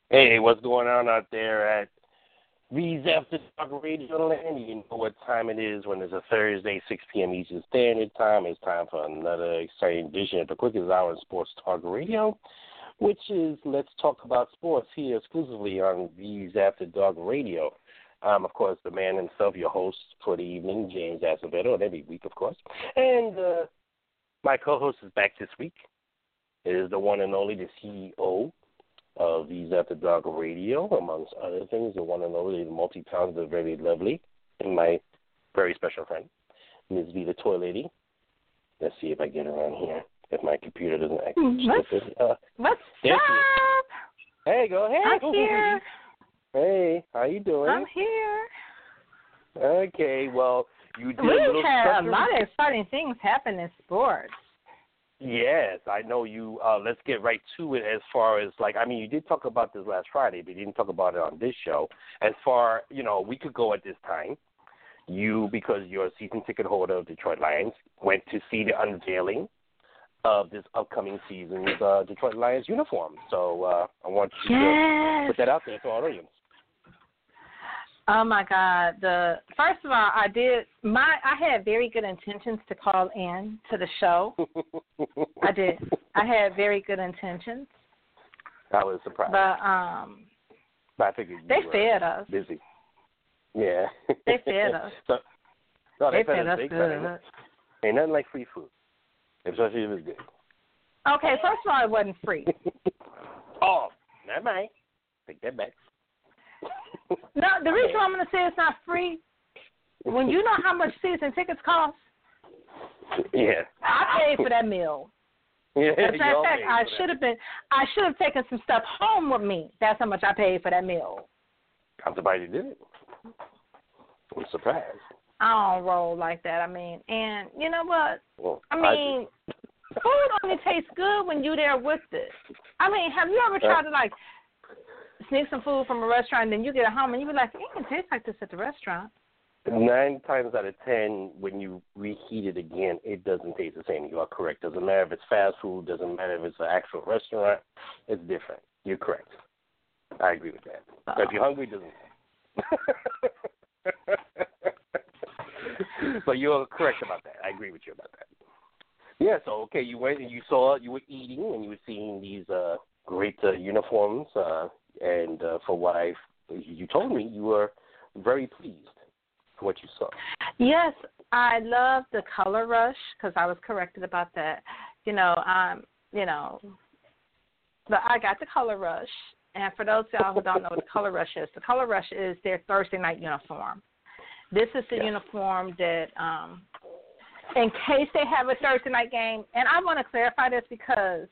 Hey, what's going on out there at V's After Dark Radio Land? You know what time it is when it's a Thursday, 6 p.m. Eastern Standard Time. It's time for another exciting edition of the quickest hour in sports talk radio, which is Let's Talk About Sports here exclusively on V's After Dark Radio. I'm, of course, the man himself, your host for the evening, James Acevedo, and every week, of course. And my co-host is back this week. It is the one and only, the CEO of V's After Dark Radio, amongst other things, the one and only, the multi-talented, very lovely, and my very special friend, Ms. V, the Toy Lady. Let's see if I get around here, if my computer doesn't act stupid. What's up? Hey, go ahead. I'm here. Hey, how you doing? I'm here. Okay, well, you did We've had a lot of exciting things happen in sports. Yes, I know you. Let's get right to it as far as, you did talk about this last Friday, but you didn't talk about it on this show. As far, a week ago at this time, you, because you're a season ticket holder of Detroit Lions, went to see the unveiling of this upcoming season's Detroit Lions uniform. So I want you to put that out there to our audience. Oh my God! First of all, I had very good intentions to call in to the show. I did. I had very good intentions. I was surprised. But I figured they fed us. Busy. Yeah. They fed us. They fed us good. Ain't nothing like free food, especially if it's good. Okay, first of all, it wasn't free. Oh, never mind. Take that back. No, the reason why I'm going to say it's not free, when you know how much season tickets cost, yeah, I paid for that meal. Yeah, as a matter of fact, I should have taken some stuff home with me. That's how much I paid for that meal. I'm surprised you did it. I'm surprised. I don't roll like that. And you know what? Well, food only tastes good when you're there with it. Have you ever tried to sneak some food from a restaurant, and then you get it home, and you be like, it can taste like this at the restaurant. 9 times out of 10, when you reheat it again, it doesn't taste the same. You are correct. Doesn't matter if it's fast food. Doesn't matter if it's an actual restaurant. It's different. You're correct. I agree with that. But if you're hungry, it doesn't. But you're correct about that. I agree with you about that. Yeah, so, okay, you went and you were eating, and you were seeing these great uniforms, and for what you told me, you were very pleased with what you saw. Yes, I love the color rush because I was corrected about that. But I got the color rush, and for those of y'all who don't know what the color rush is their Thursday night uniform. This is the uniform that, in case they have a Thursday night game, and I want to clarify this because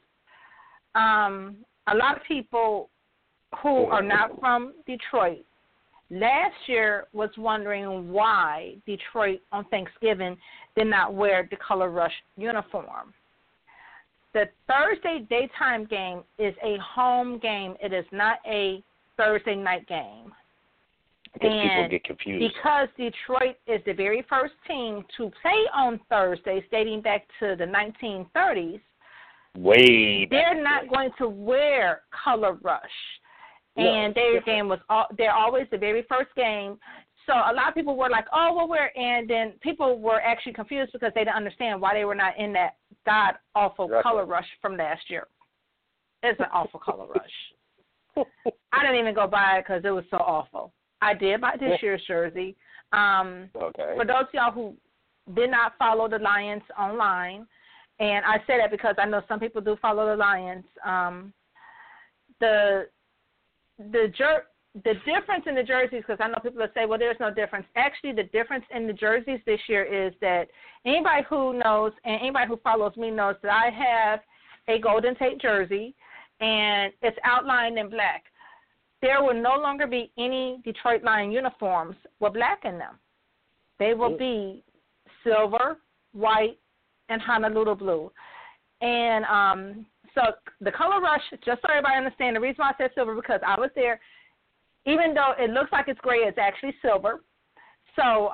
a lot of people who are not from Detroit last year was wondering why Detroit on Thanksgiving did not wear the color rush uniform. The Thursday daytime game is a home game. It is not a Thursday night game. People get confused. Because Detroit is the very first team to play on Thursdays dating back to the 1930s, they're not going to wear color rush. And their game they're always the very first game. So a lot of people were like, and then people were actually confused because they didn't understand why they were not in that god-awful color rush from last year. It's an awful color rush. I didn't even go buy it because it was so awful. I did buy this year's jersey. For those of y'all who did not follow the Lions online, and I say that because I know some people do follow the Lions, the difference in the jerseys, because I know people will say, well, there's no difference. Actually, the difference in the jerseys this year is that anybody who knows and anybody who follows me knows that I have a Golden Tate jersey, and it's outlined in black. There will no longer be any Detroit Lion uniforms with black in them. They will be silver, white, and Honolulu blue. And so the color rush, just so everybody understands, the reason why I said silver because I was there. Even though it looks like it's gray, it's actually silver. So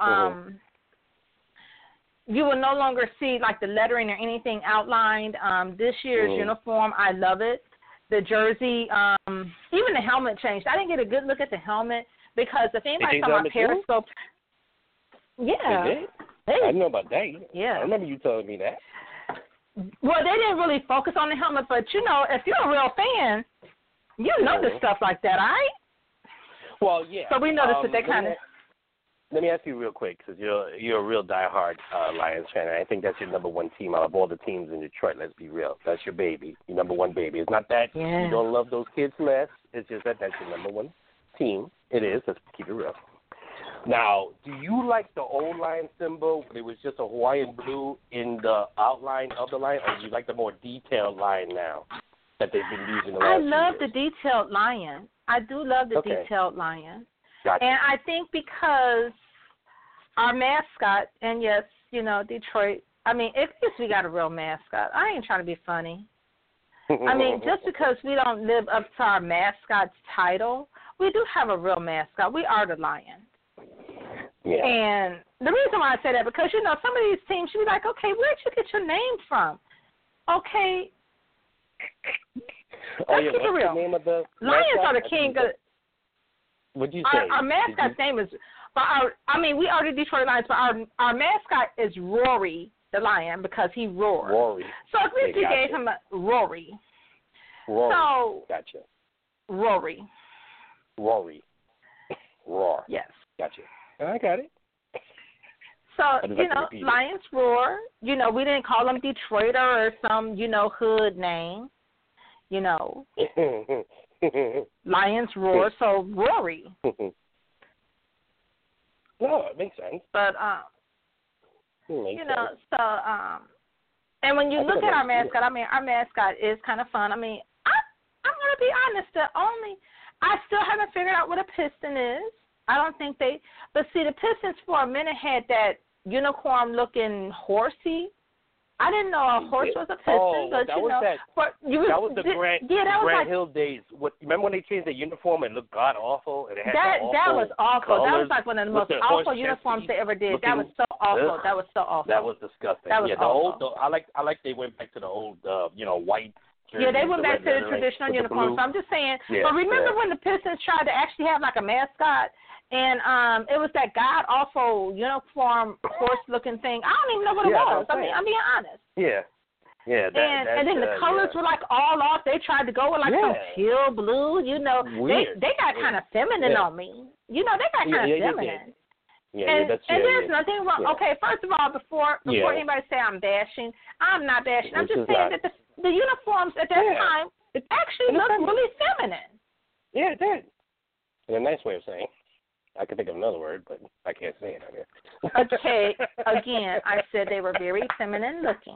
you will no longer see the lettering or anything outlined. This year's uniform, I love it. the jersey, even the helmet changed. I didn't get a good look at the helmet because if anybody saw my Periscope, yeah, I didn't know about that. Yeah, I remember you telling me that. Well, they didn't really focus on the helmet, but you know, if you're a real fan, you notice stuff like that, all right? Well, yeah. So we noticed that they kind of. Let me ask you real quick, because you're a real diehard Lions fan, and I think that's your number one team out of all the teams in Detroit. Let's be real. That's your baby, your number one baby. It's not that you don't love those kids less. It's just that that's your number one team. It is. Let's keep it real. Now, do you like the old lion symbol when it was just a Hawaiian blue in the outline of the lion, or do you like the more detailed lion now that they've been using the last few years? I love the detailed lion. I do love the detailed lion. Gotcha. And I think because our mascot, and yes, you know, Detroit, I mean, at least we got a real mascot. I ain't trying to be funny. I mean, just because we don't live up to our mascot's title, we do have a real mascot. We are the Lions. Yeah. And the reason why I say that, because, you know, some of these teams should be like, okay, where'd you get your name from? Okay. Let's keep it real. The name of the Lions are the king of. What'd you say? Our mascot's name is, we are the Detroit Lions, but our mascot is Rory the Lion because he roars. Rory. So at least we gave him a Rory. Rory. So, gotcha. Rory. Roar. Yes. Gotcha. I got it. So, you know, Lions roar. You know, we didn't call them Detroiter or some, you know, hood name. You know. Lions roar, so Rory. No, it makes sense. But, you know, so, and when you look at our mascot, I mean, our mascot is kind of fun. I mean, I'm going to be honest, I still haven't figured out what a piston is. I don't think but see, the Pistons for a minute had that unicorn-looking horsey. I didn't know a horse was a piston, but that you know. That was the Grant Hill days. Remember when they changed the uniform and looked god-awful? And it had that was awful. Colors, that was like one of the most awful uniforms they ever did. That was so awful. That was so awful. That was disgusting. That was awful. I like they went back to the old, white. Yeah, they went back to the traditional uniform. So I'm just saying. Yeah, but remember when the Pistons tried to actually have like a mascot, and it was that god awful uniform horse looking thing. I don't even know what it was. I mean, I'm being honest. Yeah. Yeah. And then the colors were like all off. They tried to go with like some teal blue. You know, they got kind of feminine on me. You know, they got kind of feminine. And there's nothing wrong. Yeah. Okay, first of all, before anybody say I'm bashing, I'm not bashing. I'm just saying that the uniforms at that time actually looked really feminine. Yeah, it did. In a nice way of saying. I could think of another word, but I can't say it on here. Okay, again, I said they were very feminine looking.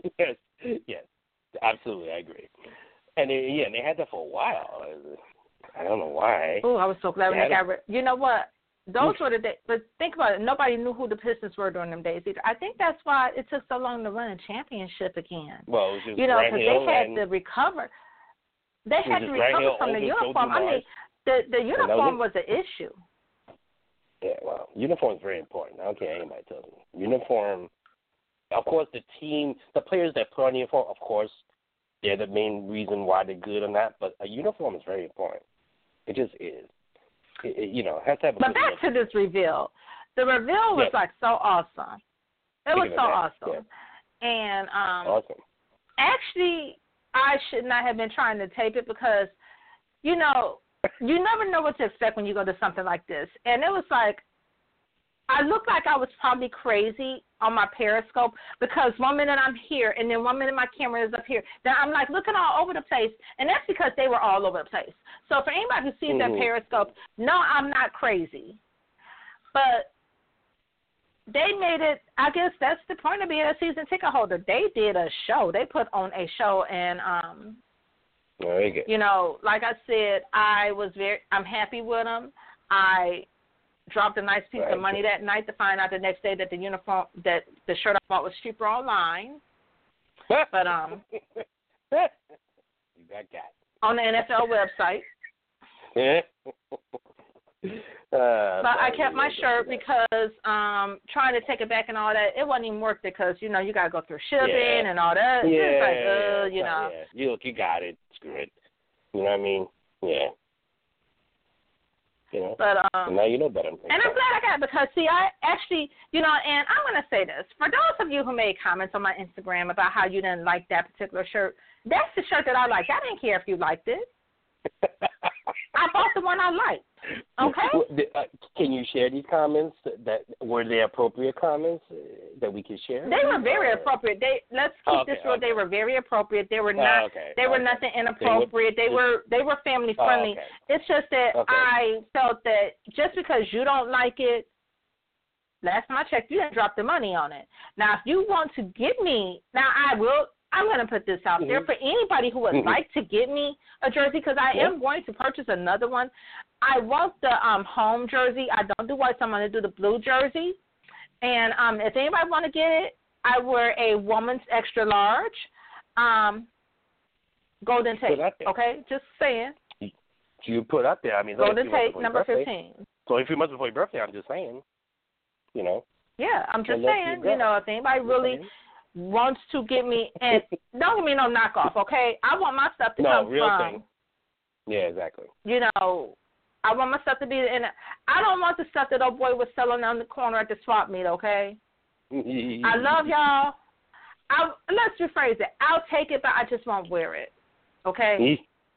Yes, absolutely, I agree. And they had that for a while. I don't know why. Oh, I was so glad when they got rid. You know what? Those were the days. But think about it. Nobody knew who the Pistons were during them days either. I think that's why it took so long to run a championship again. Well, it was just because they had to recover. They had to recover from the uniform. I mean, the uniform was an issue. Yeah, well, uniform is very important. I don't care what anybody tells me. Uniform, of course, the players that put on the uniform, of course, they're the main reason why they're good or not, but a uniform is very important. It just is. It has to have a But back to this reveal. The reveal was like so awesome. It was so awesome. Yeah. And awesome. Actually, I should not have been trying to tape it because, you never know what to expect when you go to something like this. And it was like, I looked like I was probably crazy on my Periscope because 1 minute I'm here and then 1 minute my camera is up here. Then I'm like looking all over the place, and that's because they were all over the place. So for anybody who sees that Periscope, no, I'm not crazy. But they made it, I guess that's the point of being a season ticket holder. They did a show. They put on a show, and like I said, I'm happy with them. I dropped a nice piece of money that night to find out the next day that the shirt I bought was cheaper online. But you got that on the NFL website. But I kept my shirt because trying to take it back and all that, it wasn't even worth it because you got to go through shipping and all that. Yeah, you got it. Screw it. You know what I mean? Yeah. You know. But so now you know better. And I'm glad I got it because see, I actually, and I'm gonna say this for those of you who made comments on my Instagram about how you didn't like that particular shirt. That's the shirt that I like. I didn't care if you liked it. I bought the one I liked. Okay. Can you share these comments? That were they appropriate comments that we can share? They were very appropriate. Let's keep this real. They were very appropriate. They were not. They were nothing inappropriate. They were family friendly. It's just that I felt that just because you don't like it, last time I checked, you didn't drop the money on it. Now, if you want to give me, I'm going to put this out there for anybody who would like to get me a jersey because I am going to purchase another one. I want the home jersey. I don't do white, so I'm going to do the blue jersey. And if anybody want to get it, I wear a woman's extra large, golden tape. Okay, just saying. You put up there. I mean, golden tape number 15. So a few months before your birthday, I'm just saying. Yeah, I'm just saying. If anybody really wants to get me, and don't give me no knockoff, okay? I want my stuff to come real from. Thing. Yeah, exactly. I want my stuff to be in. I don't want the stuff that old boy was selling on the corner at the swap meet, okay? I love y'all. Let's rephrase it. I'll take it, but I just won't wear it, okay?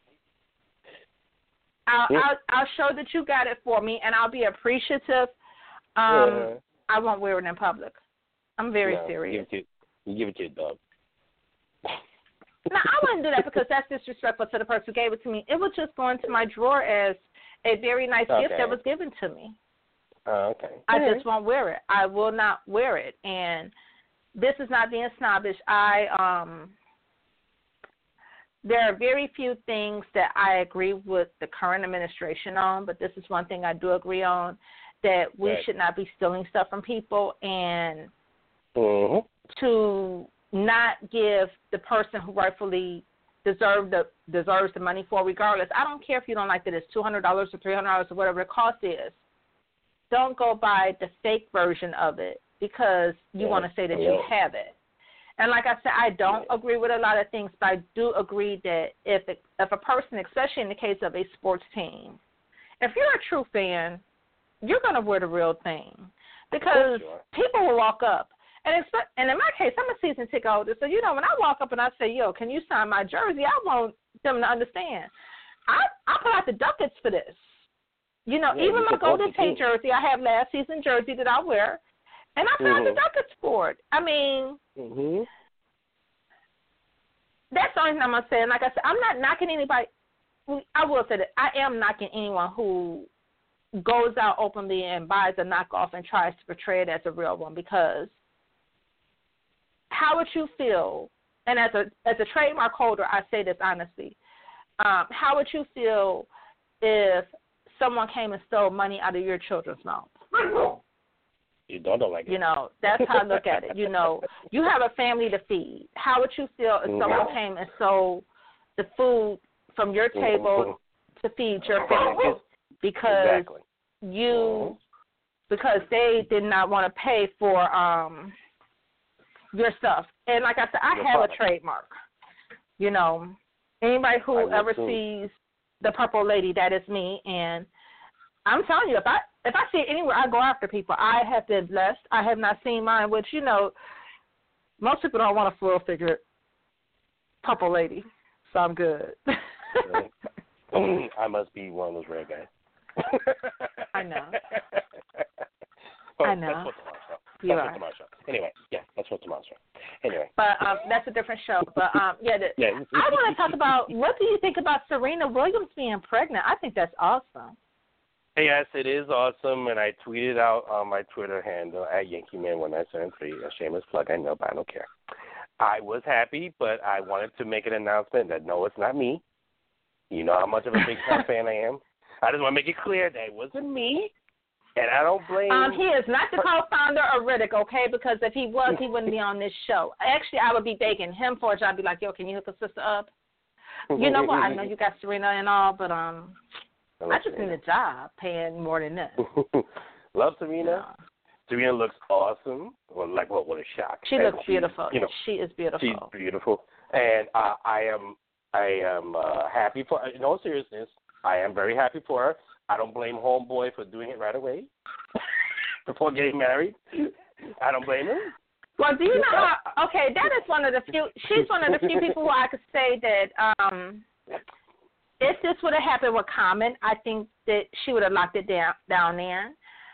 I'll show that you got it for me, and I'll be appreciative. I won't wear it in public. I'm very serious. You give it to your dog. No, I wouldn't do that because that's disrespectful to the person who gave it to me. It was just going to my drawer as a very nice gift that was given to me. Oh, okay. I just won't wear it. I will not wear it. And this is not being snobbish. There are very few things that I agree with the current administration on, but this is one thing I do agree on, that we should not be stealing stuff from people and to not give the person who rightfully deserves the money for, regardless. I don't care if you don't like that it's $200 or $300 or whatever the cost is. Don't go buy the fake version of it because you want to say that you have it. And like I said, I don't agree with a lot of things, but I do agree that if a person, especially in the case of a sports team, if you're a true fan, you're going to wear the real thing because people will walk up. And in my case, I'm a season ticket holder, so, when I walk up and I say, yo, can you sign my jersey, I want them to understand. I put out the ducats for this. Even my Golden Tate jersey, I have last season jersey that I wear, and I put out the ducats for it. I mean, that's the only thing I'm going to say. And like I said, I'm not knocking anybody. I will say that I am knocking anyone who goes out openly and buys a knockoff and tries to portray it as a real one, because how would you feel, and as a trademark holder, I say this honestly, how would you feel if someone came and stole money out of your children's mouth? You don't like it. That's how I look at it. You have a family to feed. How would you feel if someone came and stole the food from your table to feed your family because because they did not want to pay for your stuff? And like I said, I have a trademark. Anybody who ever sees the Purple Lady, that is me. And I'm telling you, if I see it anywhere, I go after people. I have been blessed. I have not seen mine, which, most people don't want a full-figured Purple Lady, so I'm good. I must be one of those rare guys. I know. Well, I know. That's for tomorrow's show. Anyway, that's for tomorrow's show. Anyway. But that's a different show. But, I want to talk about, what do you think about Serena Williams being pregnant? I think that's awesome. Yes, it is awesome, and I tweeted out on my Twitter handle at YankeeMan1973, a shameless plug, I know, but I don't care. I was happy, but I wanted to make an announcement that, no, it's not me. You know how much of a big time fan I am. I just want to make it clear that it wasn't me, and I don't blame... He is not the co-founder of Riddick, okay, because if he was, he wouldn't be on this show. Actually, I would be begging him for a job. I'd be like, yo, can you hook a sister up? You know what? I know you got Serena and all, but... I just need a job paying more than this. Love Serena. Yeah. Serena looks awesome. Well, what a shock. She looks beautiful. She is beautiful. She's beautiful. And I I am happy for. In all seriousness, I am very happy for her. I don't blame homeboy for doing it right away before getting married. I don't blame him. Well, do you know how? Okay, that is one of the few. She's one of the few people who I could say that if this would have happened with Common, I think that she would have locked it down then.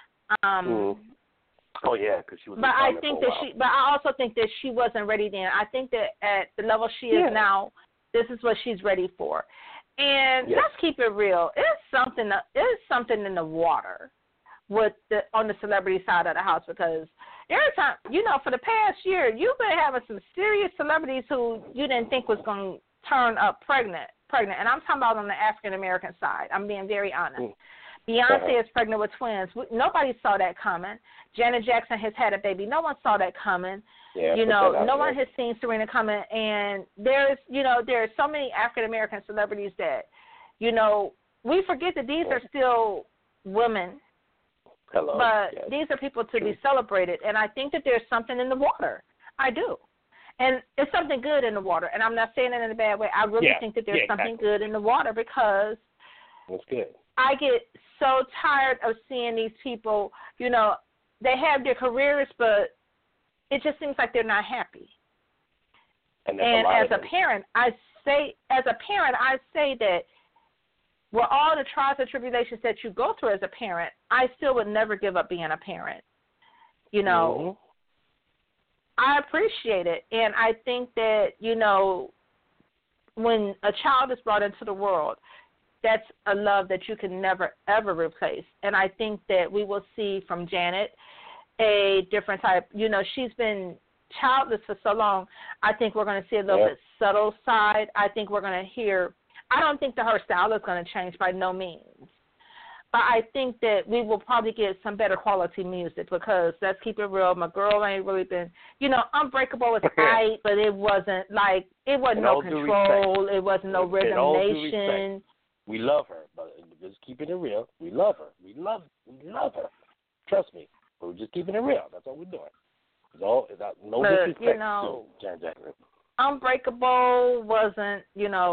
Oh yeah, because she was. But I think that But I also think that she wasn't ready then. I think that at the level she is now, this is what she's ready for. And let's keep it real. It's something in the water with on the celebrity side of the house, because every time, for the past year, you've been having some serious celebrities who you didn't think was going to turn up pregnant. And I'm talking about on the African American side. I'm being very honest. Beyonce is pregnant with twins. Nobody saw that coming. Janet Jackson has had a baby. No one saw that coming. Yeah, no one has seen Serena coming. And there's so many African American celebrities that, we forget that these are still women. Hello. But these are people to be celebrated. And I think that there's something in the water. I do. And it's something good in the water. And I'm not saying it in a bad way. I really think that there's something good in the water, because that's good. I get so tired of seeing these people, they have their careers, but it just seems like they're not happy. And as a parent, I say that with all the trials and tribulations that you go through as a parent, I still would never give up being a parent. I appreciate it. And I think that, when a child is brought into the world, that's a love that you can never, ever replace. And I think that we will see from Janet a different type. She's been childless for so long. I think we're going to see a little bit subtle side. I think we're going to hear. I don't think that her style is going to change by no means. But I think that we will probably get some better quality music, because let's keep it real. My girl ain't really been, Unbreakable was tight, but it wasn't no Control. It wasn't no Rhythm Nation. We love her, but just keeping it real. We love her. We love her. Trust me. We're just keeping it real. That's all we're doing. No disrespect to Janet Jackson. Unbreakable wasn't,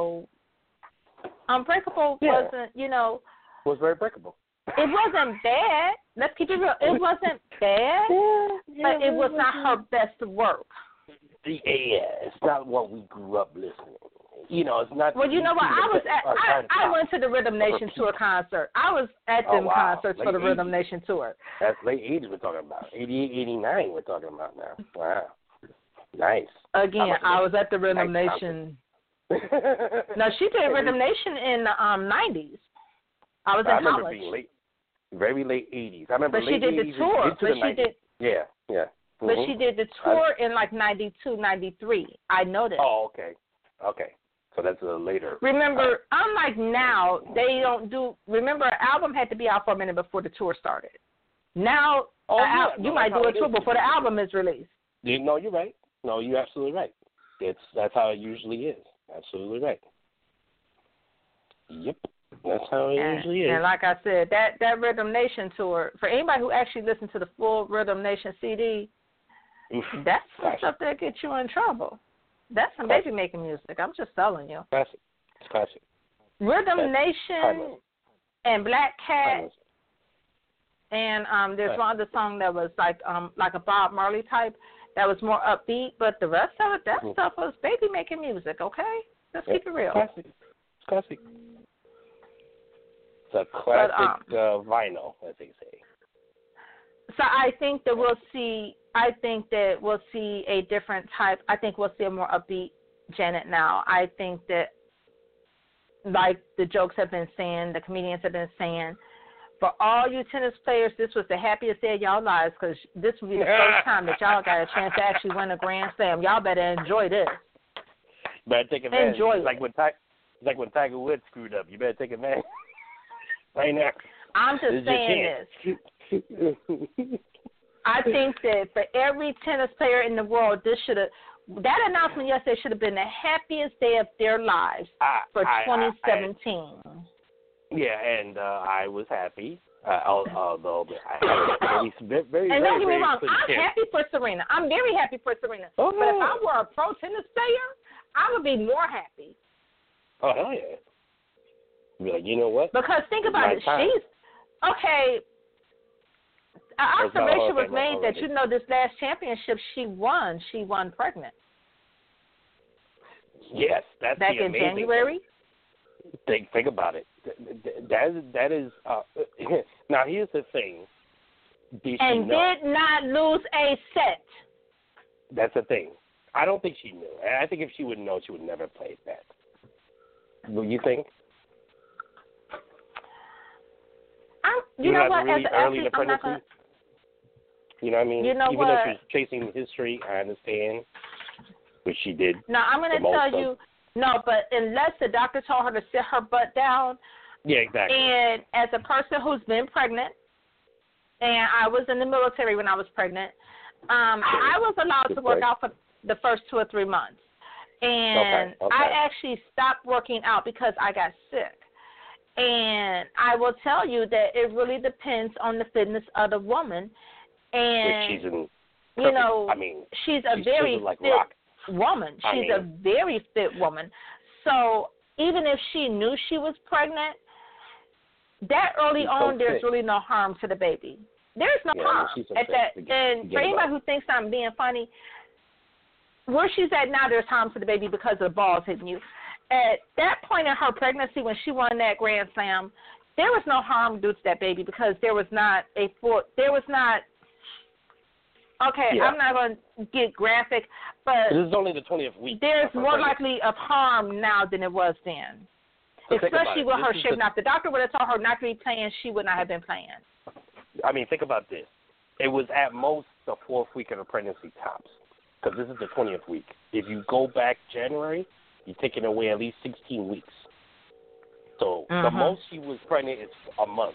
was very breakable. It wasn't bad. Let's keep it real. It wasn't bad, but it was not her best work. Yeah, it's not what we grew up listening. It's not. Well, you know what? I went to the Rhythm Nation tour concert. I was at them concerts for the Rhythm Nation tour. That's late 80s we're talking about. 88, 89 we're talking about now. Wow. Nice. Again, I was at the Rhythm Nation. No, she did Rhythm Nation in the 90s. I was in college. I remember being very late 80s. I remember late 80s. But she did the tour. Yeah. But she did the tour in like 92, 93. I know that. Oh, okay. So that's later. Remember, unlike now, they don't do. Remember, an album had to be out for a minute before the tour started. Now, you might do a tour before the album is released. No, you're right. No, you're absolutely right. That's how it usually is. Absolutely right. Yep. That's how it usually is. And like I said, that Rhythm Nation tour, for anybody who actually listened to the full Rhythm Nation CD, that's some stuff that gets you in trouble. That's some baby making music. I'm just telling you. Classic. It's classic. Rhythm Nation and Black Cat, and there's one other song that was like a Bob Marley type that was more upbeat, but the rest of it, that stuff was baby making music. Okay, let's keep it real. Classic. It's classic. It's a classic vinyl, as they say. So I think that we'll see. I think that we'll see a different type. I think we'll see a more upbeat Janet now. I think that, like the jokes have been saying, the comedians have been saying, for all you tennis players, this was the happiest day of y'all lives, because this will be the first time that y'all got a chance to actually win a Grand Slam. Y'all better enjoy this. Better take advantage. Enjoy it. Like when Tiger Woods screwed up. You better take advantage. Right now. I'm just saying this. I think that for every tennis player in the world, that announcement yesterday should have been the happiest day of their lives for 2017. And I was happy, although I had very, and don't get me wrong, I'm happy for Serena. I'm very happy for Serena. Oh, but if I were a pro tennis player, I would be more happy. Oh, hell yeah. Be like, you know what? Because think about it. She's, okay, an observation was made that, you know, this last championship she won pregnant. Yes, that's back the in amazing January. Thing. Think about it. That is. Now here's the thing. Did not lose a set. That's the thing. I don't think she knew. I think if she would know, she would never play that. Will you think? You know what? Really as early in the athlete, I'm not pregnancy. You know what I mean? You know Even what? though she was chasing history, I understand, which she did. No, I'm going to tell you. No, but unless the doctor told her to sit her butt down. Yeah, exactly. And as a person who's been pregnant, and I was in the military when I was pregnant, I was allowed to work out for the first 2 or 3 months. And okay. I actually stopped working out because I got sick. And I will tell you that it really depends on the fitness of the woman. And, she's in perfect, you know, she's a very fit woman. She's a very fit woman. So even if she knew she was pregnant, that early on, there's really no harm to the baby. There's no harm at that. And for anybody who thinks I'm being funny, where she's at now, there's harm to the baby because of the balls hitting you. At that point in her pregnancy, when she won that Grand Slam, there was no harm due to that baby because there was not. Okay, yeah. I'm not going to get graphic, but this is only the 20th week. There's more likely of harm now than it was then. So especially with her shape. Now, if the doctor would have told her not to be playing, she would not have been playing. I mean, think about this. It was at most the 4th week of the pregnancy tops, because this is the 20th week. If you go back January, you're taking away at least 16 weeks. So the most she was pregnant is a month.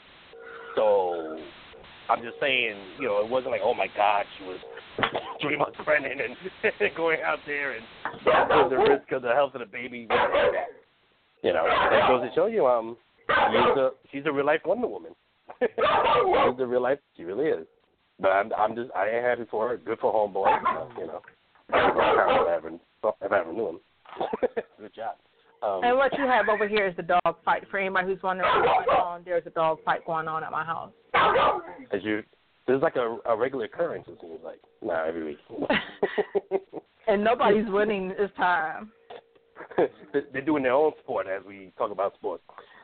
So I'm just saying, you know, it wasn't like, oh, my God, she was 3 months pregnant and going out there and putting the risk of the health of the baby. You know, it goes to show you, she's a real-life Wonder Woman. She's a real-life, she really is. But I ain't happy for her. Good for homeboy, you know. If I ever knew him. Good job. And what you have over here is the dog fight. For anybody who's wondering what's going on, there's a dog fight going on at my house. There's like a regular occurrence, it seems like. Every week. And nobody's winning this time. They're doing their own sport as we talk about sports.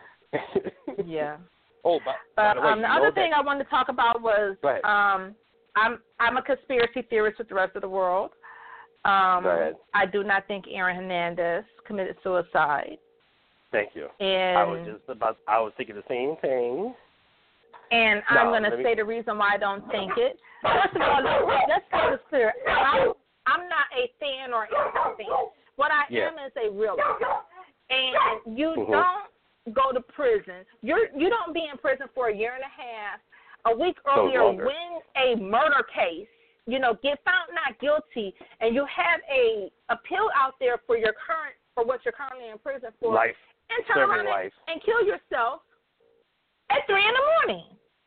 Yeah. Oh, but by the way, the other thing I wanted to talk about was I'm a conspiracy theorist with the rest of the world. I do not think Aaron Hernandez committed suicide. Thank you. And I was thinking the same thing. And I'm going to say the reason why I don't think it. First of all, let's get this clear. I'm not a fan or anti-fan. What I am is a realist. And you don't go to prison. You don't be in prison for a year and a half. A week earlier, win a murder case. You know, get found not guilty, and you have a appeal out there for what you're currently in prison for, life, and turn around and kill yourself at 3 a.m.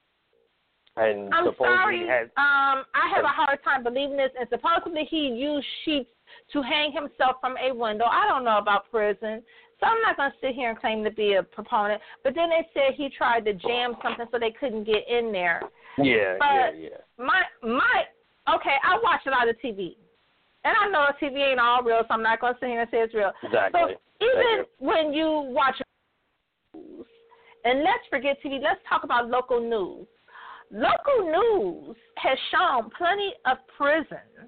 And I'm sorry. I have a hard time believing this. And supposedly he used sheets to hang himself from a window. I don't know about prison, so I'm not going to sit here and claim to be a proponent. But then they said he tried to jam something so they couldn't get in there. Yeah. Okay, I watch a lot of TV. And I know TV ain't all real, so I'm not going to sit here and say it's real. Exactly. So even when you watch news, and let's forget TV, let's talk about local news. Local news has shown plenty of prisons,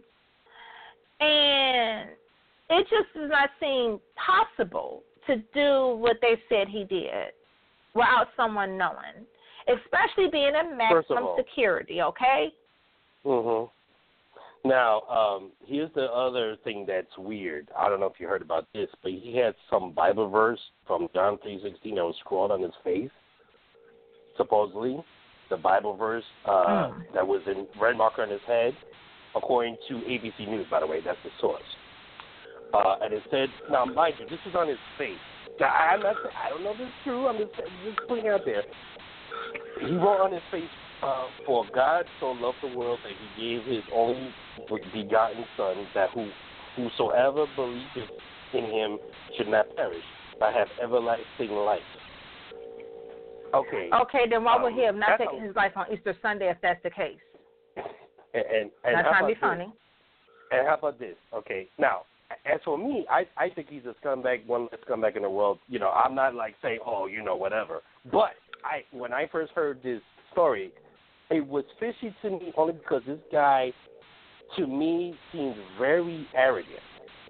and it just does not seem possible to do what they said he did without someone knowing, especially being in maximum security, okay? Mm-hmm. Now, here's the other thing that's weird. I don't know if you heard about this, but he had some Bible verse from John 3:16 that was scrawled on his face, supposedly. The Bible verse that was in red marker on his head, according to ABC News, by the way. That's the source. And it said, now, mind you, this is on his face. Now, I don't know if it's true. I'm just putting it out there. He wrote on his face, for God so loved the world that he gave his only begotten Son, that whosoever believeth in him should not perish, I have everlasting life. Okay. Okay, then why would he have not taken his life on Easter Sunday if that's the case? And that's trying to be funny. And how about this? Okay, now, as for me, I think he's a scumbag, one less scumbag in the world. You know, I'm not like saying, oh, you know, whatever. But when I first heard this story, it was fishy to me only because this guy, to me, seems very arrogant.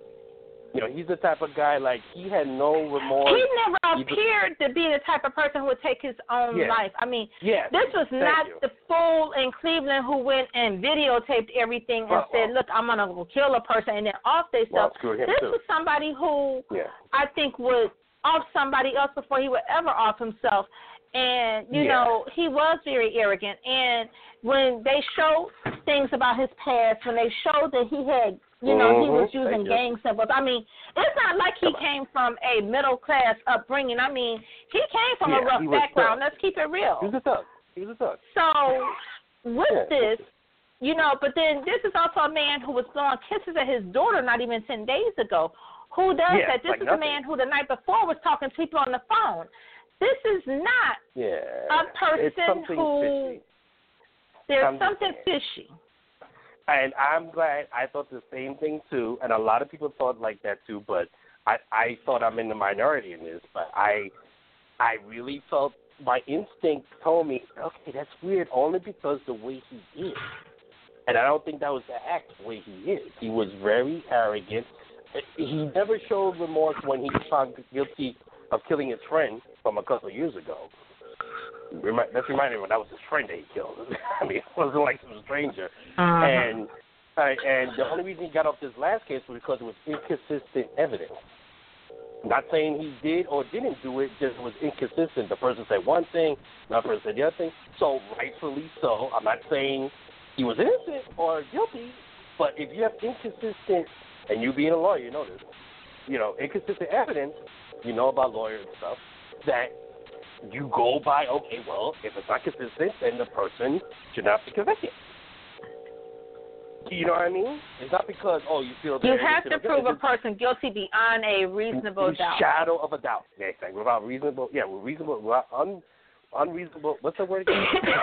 You know, he's the type of guy, like, he had no remorse. He never appeared to be the type of person who would take his own life. I mean, this was not the fool in Cleveland who went and videotaped everything and said, look, I'm going to go kill a person and then off themselves. This was somebody who I think would off somebody else before he would ever off himself. And, you know, he was very arrogant. And when they showed things about his past, when they showed that he had, you know, he was using gang symbols. I mean, it's not like he came from a middle-class upbringing. I mean, he came from a rough background. Let's keep it real. He was a thug. So with this, you know, but then this is also a man who was blowing kisses at his daughter not even 10 days ago. Who does that? This is a man who the night before was talking to people on the phone. This is not a person who fishy. There's something fishy. And I'm glad. I thought the same thing, too. And a lot of people thought like that, too. But I thought I'm in the minority in this. But I really felt my instinct told me, okay, that's weird only because the way he is. And I don't think that was the act the way he is. He was very arrogant. He never showed remorse when he was found guilty of killing his friend from a couple of years ago. That's reminded me that was his friend that he killed. I mean, it wasn't like some stranger. And the only reason he got off this last case was because it was inconsistent evidence. Not saying he did or didn't do it, just was inconsistent. The person said one thing, another person said the other thing. So rightfully so. I'm not saying he was innocent or guilty, but if you have inconsistent, and you being a lawyer, you know this, you know, inconsistent evidence, you know about lawyers and stuff, that you go by, okay, well, if it's not consistent, then the person should not be convicted. You know what I mean? It's not because, you feel you have to prove a person guilty beyond a reasonable doubt. Shadow of a doubt. Yeah, exactly. Without reasonable, unreasonable, what's the word again?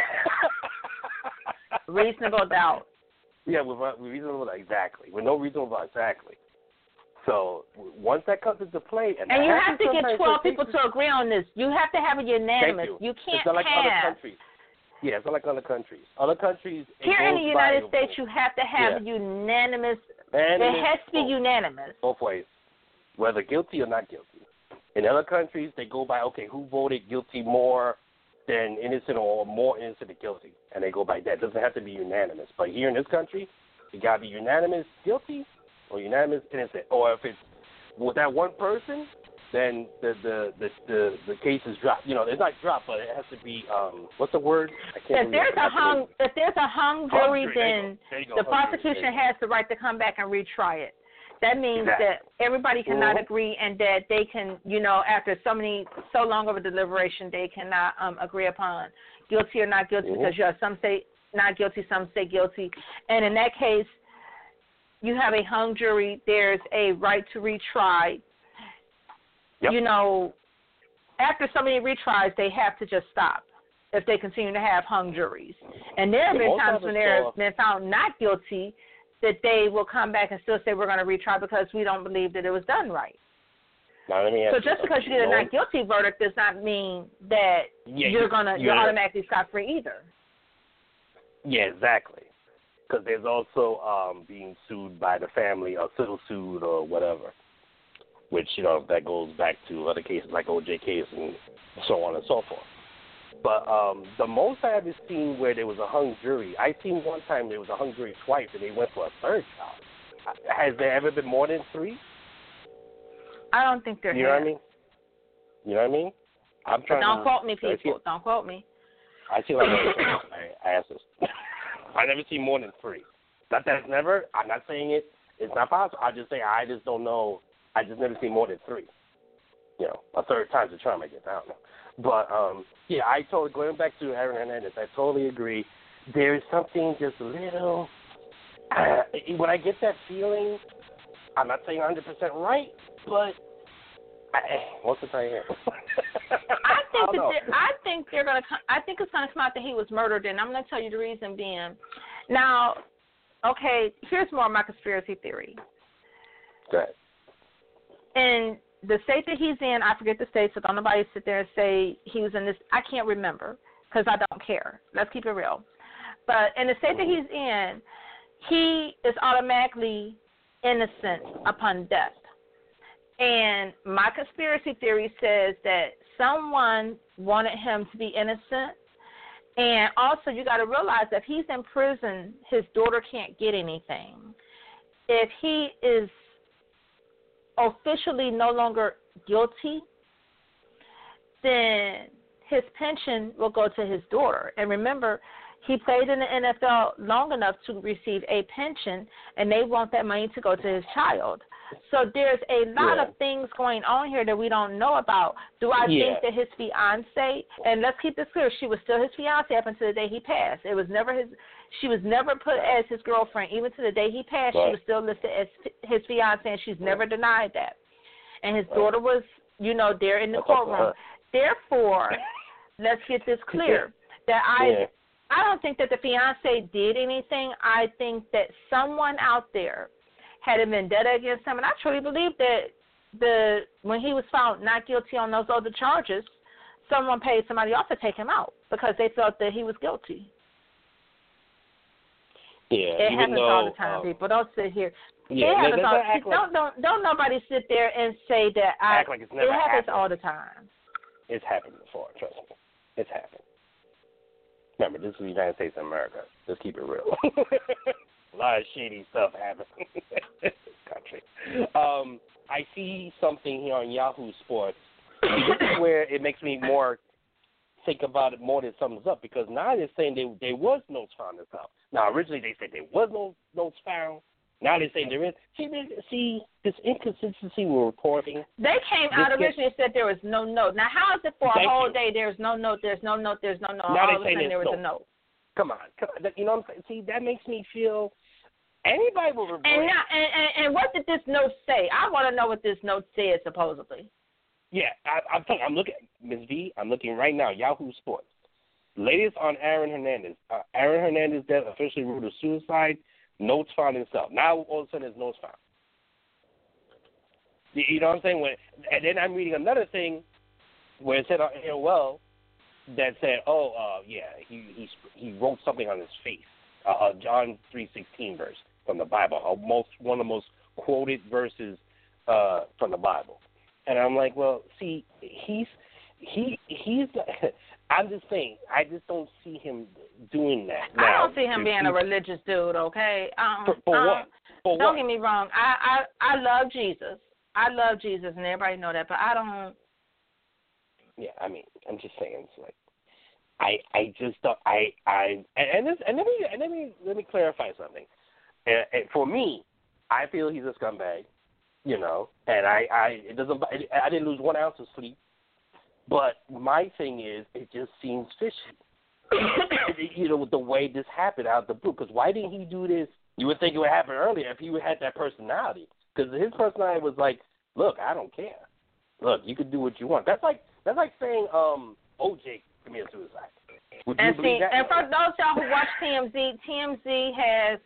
Reasonable doubt. Yeah, with reasonable, exactly. With no reasonable doubt, exactly. So once that comes into play, and you have to get 12 people to agree on this. You have to have a unanimous. You can't it's not like other countries. Yeah, it's not like other countries. Other countries. Here in the United States, you have to have unanimous. There has to be unanimous. Both ways, whether guilty or not guilty. In other countries, they go by, okay, who voted guilty more than innocent or more innocent than guilty, and they go by that. It doesn't have to be unanimous. But here in this country, you got to be unanimous guilty or unanimous innocent. Or if it's with that one person, then the case is dropped. You know, it's not dropped, but it has to be what's the word? I can't remember. If there's a hung jury, then the prosecution has the right to come back and retry it. That means that everybody cannot agree, and that they can, you know, after so long of a deliberation, they cannot agree upon guilty or not guilty, because some say not guilty, some say guilty. And in that case, you have a hung jury. There's a right to retry. Yep. You know, after so many retries, they have to just stop if they continue to have hung juries. And there have been times when they're been found not guilty that they will come back and still say we're going to retry because we don't believe that it was done right. Now, let me ask so just because you get a not guilty verdict does not mean that you're automatically scot-free either. Yeah, exactly. Because there's also being sued by the family or civil sued or whatever, which, you know, that goes back to other cases like O.J. case and so on and so forth. But the most I ever seen where there was a hung jury, I seen one time there was a hung jury twice and they went for a third trial. Has there ever been more than 3? I don't think there has. You know what I mean? You know what I mean? I'm trying Don't quote me, people. Don't quote me. I see like I asked this. I never seen more than 3. Not that it's never. I'm not saying it's not possible. I just say I just don't know. I just never seen more than 3. You know, a third time's a charm, I guess. I don't know. But, I totally, going back to Aaron Hernandez, I totally agree. There's something just a little, when I get that feeling, I'm not saying 100% right, but What's the time here? I think they're gonna. I think it's gonna come out that he was murdered, and I'm gonna tell you the reason being. Now, okay, here's more of my conspiracy theory. Go ahead. In the state that he's in, I forget the state, so don't nobody sit there and say he was in this. I can't remember because I don't care. Let's keep it real. But in the state that he's in, he is automatically innocent upon death. And my conspiracy theory says that someone wanted him to be innocent. And also, you got to realize that if he's in prison, his daughter can't get anything. If he is officially no longer guilty, then his pension will go to his daughter. And remember, he played in the NFL long enough to receive a pension, and they want that money to go to his child. So there's a lot of things going on here that we don't know about. Do I think that his fiance, and let's keep this clear, she was still his fiance up until the day he passed. It was never his. She was never put as his girlfriend. Even to the day he passed, she was still listed as his fiance, and she's never denied that. And his daughter was, there in the courtroom. Therefore, let's get this clear, that I don't think that the fiance did anything. I think that someone out there had a vendetta against him, and I truly believe that when he was found not guilty on those other charges, someone paid somebody off to take him out because they felt that he was guilty. Yeah, it happens all the time. People don't sit here. Don't nobody sit there and say that act like it's never it happens happened. All the time. It's happened before. Trust me, it's happened. Remember, this is the United States of America. Let's keep it real. A lot of shady stuff happens in this country. I see something here on Yahoo Sports. This is where it makes me more think about it more than sums up, because now they're saying there was notes found in the South. Now, originally they said there was no notes found. Now they're saying there is. See this inconsistency we're reporting. They came out originally and said there was no note. Now, how is it for a whole day there's no note, there's no note, there's no note, now all of a sudden there was a note? Come on. You know what I'm saying? See, that makes me feel anybody will report. And what did this note say? I want to know what this note said, supposedly. Yeah, I'm looking, Ms. V, I'm looking right now, Yahoo Sports. Latest on Aaron Hernandez. Aaron Hernandez death officially ruled a suicide. Notes found in cell. Now all of a sudden there's notes found. You know what I'm saying? And then I'm reading another thing where it said on AOL that said, he wrote something on his face. John 3:16 verse from the Bible, one of the most quoted verses from the Bible. And I'm like, well, see, he's. I'm just saying, I just don't see him doing that. Now, I don't see him being a religious dude. Okay. For what? Don't get me wrong. I love Jesus. I love Jesus, and everybody know that. But I don't. Yeah, I mean, I'm just saying, it's like, I just don't. Let me clarify something. And for me, I feel he's a scumbag. And I didn't lose 1 ounce of sleep. But my thing is, it just seems fishy. The way this happened out of the blue. Because why didn't he do this? You would think it would happen earlier if he had that personality. Because his personality was like, look, I don't care. Look, you can do what you want. That's like saying OJ committed suicide. Would you believe that? And for those y'all who watch TMZ has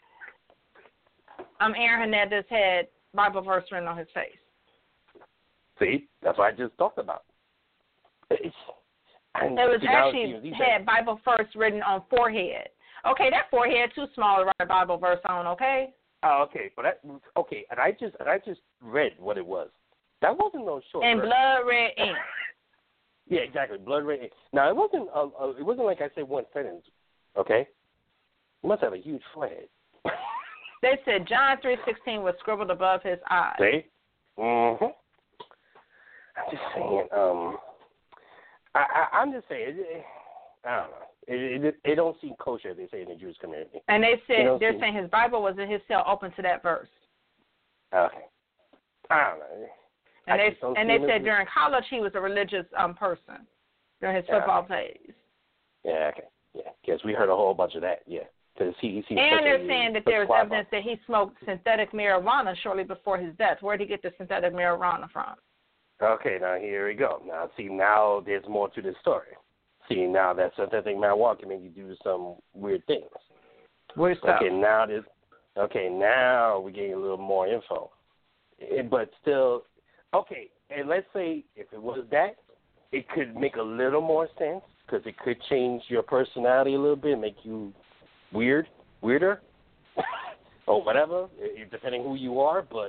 Aaron Hernandez had Bible verse written on his face. See, that's what I just talked about. It was actually had Bible verse written on forehead. Okay, that forehead too small to write a Bible verse on. Okay. Oh, okay, but and I just read what it was. That wasn't no short. And verse. blood red ink. Yeah, exactly, blood red ink. Now it wasn't like I said one sentence. Okay, he must have a huge forehead. They said John 3:16 was scribbled above his eyes. See? Mm-hmm. I'm just saying. I'm just saying. I don't know. It don't seem kosher, they say in the Jewish community. And they're saying his Bible was in his cell open to that verse. Okay. I don't know. And they said during college he was a religious person during his football plays. Yeah. Okay. Yeah. Guess we heard a whole bunch of that. Yeah. And they're saying that there is evidence that he smoked synthetic marijuana shortly before his death. Where did he get the synthetic marijuana from? Okay, now here we go. Now, see, now there's more to this story. See, now that synthetic marijuana can make you do some weird things. Weird stuff. Okay, now we're getting a little more info. But still, okay, and let's say if it was that, it could make a little more sense because it could change your personality a little bit, make you weirder, or whatever, depending who you are, but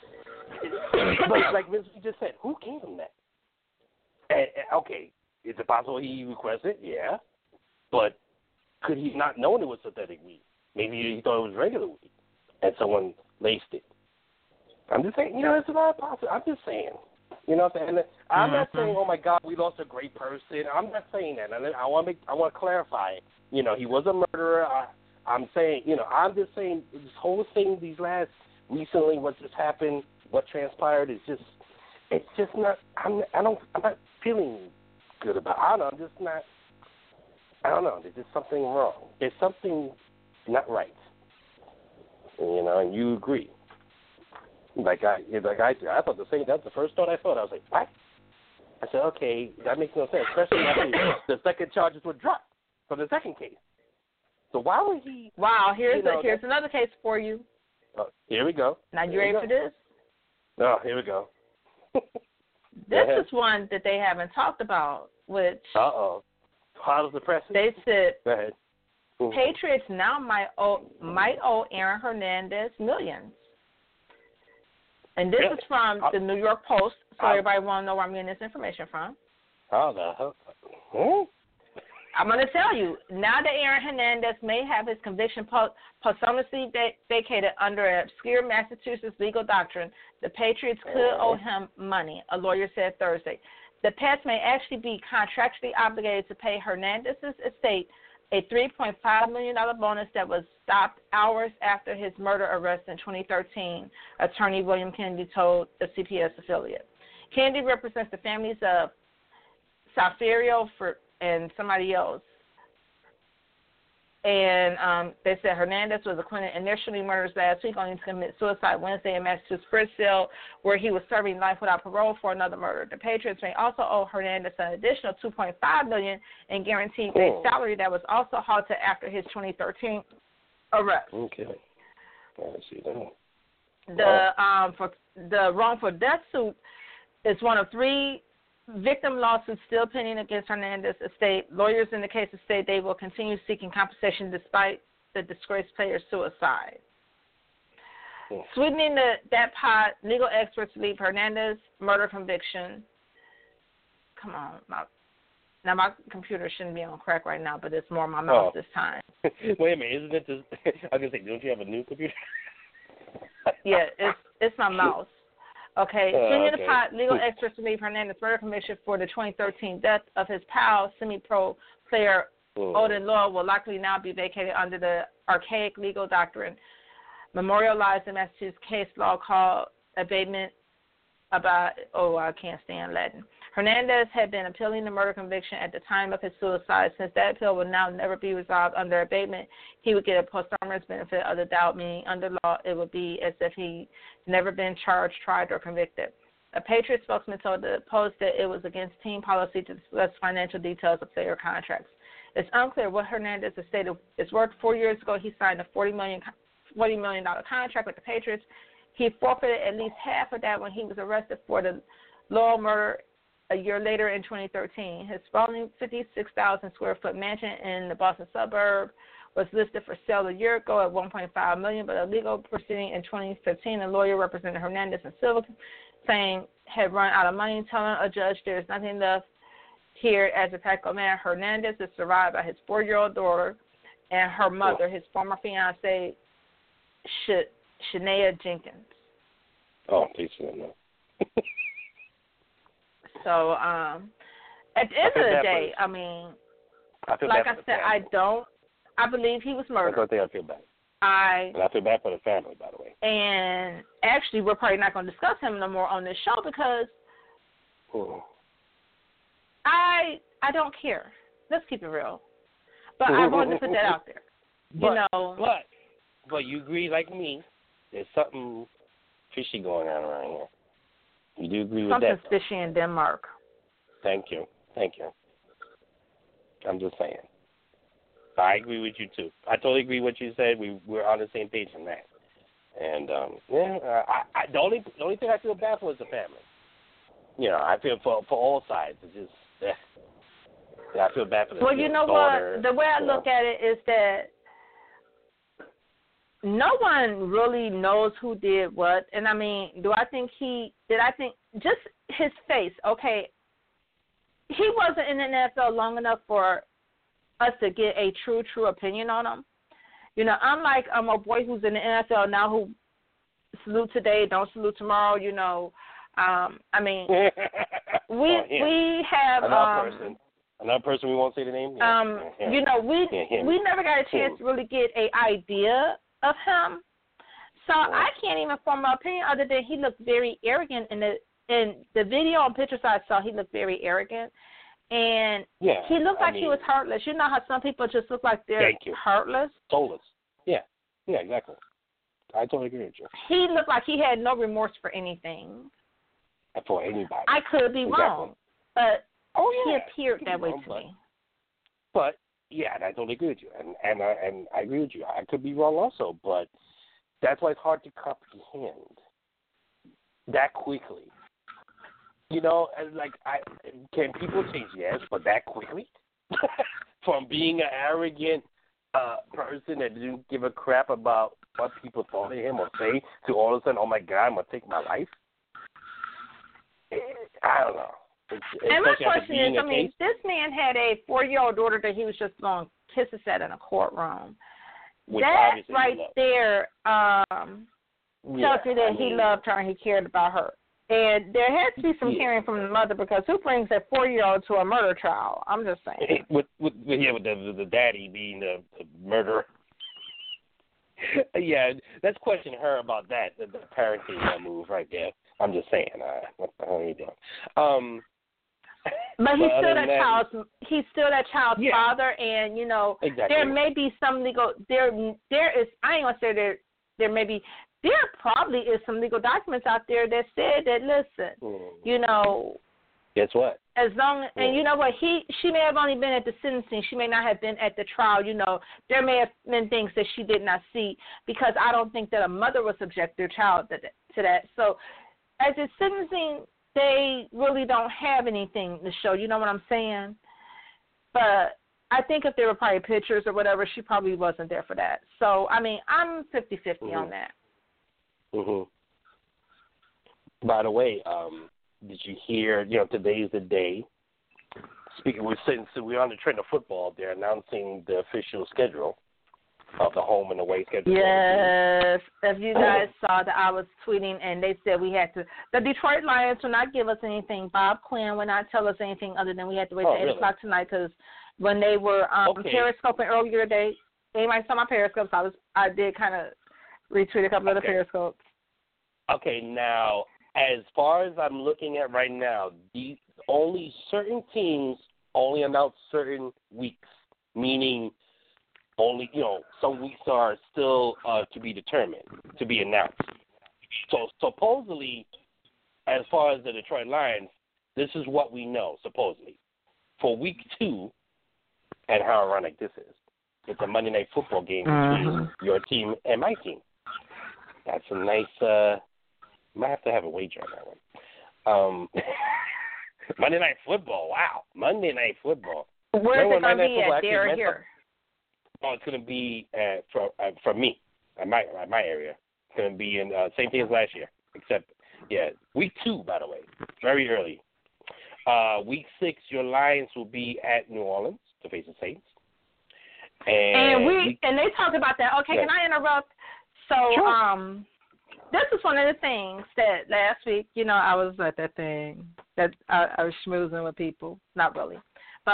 like Ms. just said, who gave him that? And, okay, is it possible he requested? Yeah. But could he not known it was synthetic weed? Maybe he thought it was regular weed, and someone laced it. I'm just saying, it's a lot possible. I'm just saying. You know what I'm saying? I'm not saying, oh, my God, we lost a great person. I'm not saying that. I want to clarify. He was a murderer. I'm saying, I'm just saying this whole thing, recently, what just happened, what transpired it's just not, I'm not feeling good about it. I don't know, I'm just not, I don't know, there's just something wrong. There's something not right. And you agree. Like I do. I thought the same, that's the first thought I thought. I was like, what? I said, okay, that makes no sense, especially after the second charges were dropped from the second case. So why would he? Wow, here's another case for you. Here we go. Now you ready for this? Oh, here we go. This is one that they haven't talked about, which. How does the press? They said. Go ahead. Patriots now might owe Aaron Hernandez millions. And this is from the New York Post, so everybody want to know where I'm getting this information from. How the hell? I'm going to tell you, now that Aaron Hernandez may have his conviction posthumously vacated under an obscure Massachusetts legal doctrine, the Patriots could owe him money, a lawyer said Thursday. The Pats may actually be contractually obligated to pay Hernandez's estate a $3.5 million bonus that was stopped hours after his murder arrest in 2013, attorney William Kennedy told the CPS affiliate. Kennedy represents the families of Salferio and somebody else. And they said Hernandez was acquitted initially murders last week, only to commit suicide Wednesday in Massachusetts prison, where he was serving life without parole for another murder. The Patriots may also owe Hernandez an additional $2.5 million in guaranteed base salary that was also halted after his 2013 arrest. Okay, I see that. The wrongful death suit is one of three victim lawsuits still pending against Hernandez's estate. Lawyers in the case state they will continue seeking compensation despite the disgraced player's suicide. Sweetening that pot, legal experts believe Hernandez's murder conviction. Come on. Now, my computer shouldn't be on crack right now, but it's more my mouse this time. Wait a minute. Isn't it just, I was going to say, don't you have a new computer? Yeah, it's my mouse. Okay, senior the pot, legal experts believe Hernandez's murder conviction for the 2013 death of his pal, semi-pro player Odin Law, will likely now be vacated under the archaic legal doctrine memorialized in Massachusetts case law called abatement about, I can't stand Latin. Hernandez had been appealing the murder conviction at the time of his suicide. Since that appeal will now never be resolved under abatement, he would get a posthumous benefit of the doubt, meaning under law it would be as if he'd never been charged, tried, or convicted. A Patriot spokesman told the Post that it was against team policy to discuss financial details of player contracts. It's unclear what Hernandez has stated is worth. 4 years ago, he signed a $40 million contract with the Patriots. He forfeited at least half of that when he was arrested for the Lowell murder a year later in 2013. His sprawling 56,000 square foot mansion in the Boston suburb was listed for sale a year ago at $1.5 million, but a legal proceeding in 2015, a lawyer representing Hernandez and Silva saying had run out of money, telling a judge there is nothing left here as a practical matter. Hernandez is survived by his 4-year-old daughter and her mother, his former fiancee, Shania Jenkins. Oh, please no. So, at the end of the day, I mean, like I said, I believe he was murdered. That's one thing I feel bad. And I feel bad for the family, by the way. And actually, we're probably not going to discuss him no more on this show because I don't care. Let's keep it real. But I wanted to put that out there. But you agree like me, there's something fishy going on around here. You do agree with that? Something's fishy in Denmark. Thank you. I'm just saying. I agree with you too. I totally agree with what you said. We're on the same page on that. And the only thing I feel bad for is the family. I feel for all sides. It's just I feel bad for the Well, you know daughter, what? The way I look at it is that no one really knows who did what. And I mean, I think just his face, okay, he wasn't in the NFL long enough for us to get a true opinion on him. Unlike a boy who's in the NFL now who salute today, don't salute tomorrow, I mean, we have another person we won't say the name. We never got a chance to really get an idea of him. So I can't even form an opinion other than he looked very arrogant in the video and pictures I saw. He looked very arrogant. And he looked like he was heartless. You know how some people just look like they're heartless? Soulless. Yeah, exactly. I totally agree with you. He looked like he had no remorse for anything. For anybody. I could be wrong, but he appeared that way to me. But, and I totally agree with you. And I agree with you. I could be wrong also, but that's why it's hard to comprehend that quickly. Can people change? Yes, but that quickly? From being an arrogant person that didn't give a crap about what people thought of him or say to all of a sudden, oh, my God, I'm going to take my life? I don't know. And my question is, this man had a 4-year-old daughter that he was just blowing kisses at in a courtroom. That right there tells me that he loved her and he cared about her. And there has to be some caring from the mother because who brings a 4-year-old to a murder trial? I'm just saying. With the daddy being the murderer. Let's question her about that, the parenting move right there. I'm just saying. What the hell are you doing? But he's still that child's father, and exactly. There may be some legal. There is. I ain't gonna say there may be. There probably is some legal documents out there that said that, listen, guess what? As long and you know what, she may have only been at the sentencing. She may not have been at the trial. There may have been things that she did not see because I don't think that a mother would subject their child to that. So, as it's sentencing, they really don't have anything to show. You know what I'm saying? But I think if there were probably pictures or whatever, she probably wasn't there for that. So, I mean, I'm 50-50 on that. By the way, did you hear, today's the day. Since we're on the trend of football, they're announcing the official schedule of the home and away schedule. Yes. If you guys saw that I was tweeting and they said we had to, the Detroit Lions will not give us anything. Bob Quinn will not tell us anything other than we had to wait till 8 o'clock tonight because when they were periscoping earlier today, anybody saw my periscopes, I did kind of retweet a couple of the periscopes. Okay, now, as far as I'm looking at right now, only certain teams only announce certain weeks, meaning only, some weeks are still to be determined, to be announced. So supposedly, as far as the Detroit Lions, this is what we know, supposedly. For week 2, and how ironic this is, it's a Monday Night Football game between your team and my team. That's a nice, might have to have a wager on that one. Monday Night Football, wow. Monday Night Football. Where's it going to be at, there or here? Oh, it's going to be for me, at my area. It's going to be in same thing as last year, except, week 2, by the way, very early. Week 6, your Lions will be at New Orleans to face the Saints. And they talked about that. Okay, can I interrupt? So, sure. This is one of the things that last week, I was at that thing that I was schmoozing with people. Not really, but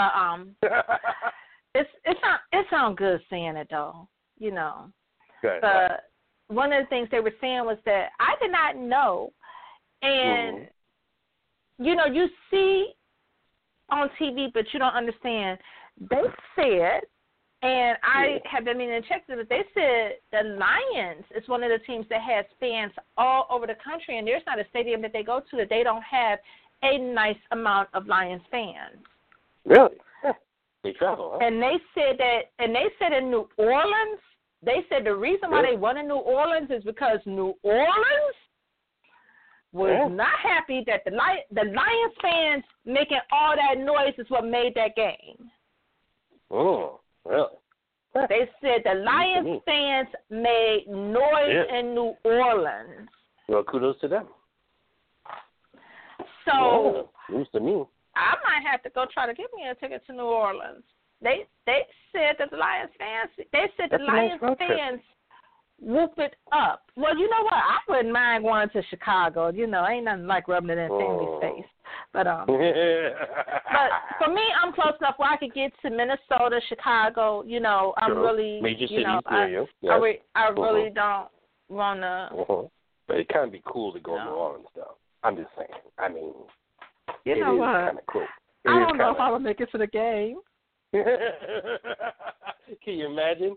it sounds good saying it though, Good. But one of the things they were saying was that I did not know, and you see on TV, but you don't understand. They said And I have been meaning to check this, but they said the Lions is one of the teams that has fans all over the country, and there's not a stadium that they go to that they don't have a nice amount of Lions fans. Really? Yeah. They travel, huh? And they said in New Orleans, they said the reason why they won in New Orleans is because New Orleans was not happy that the Lions fans making all that noise is what made that game. Oh, really? They said the Lions fans made noise in New Orleans. Well, kudos to them. So, news to me. I might have to go try to get me a ticket to New Orleans. They said that the Lions fans, whoop it up. Well, you know what? I wouldn't mind going to Chicago. You know, ain't nothing like rubbing it in Sammy's face. But but for me, I'm close enough where I could get to Minnesota, Chicago. You know, I'm really major cities near you. Yes. I really don't want to. But it kind of be cool to go to New Orleans, though. I'm just saying. I mean, you know what? Kind of cool. I don't know if I would make it to the game. Can you imagine?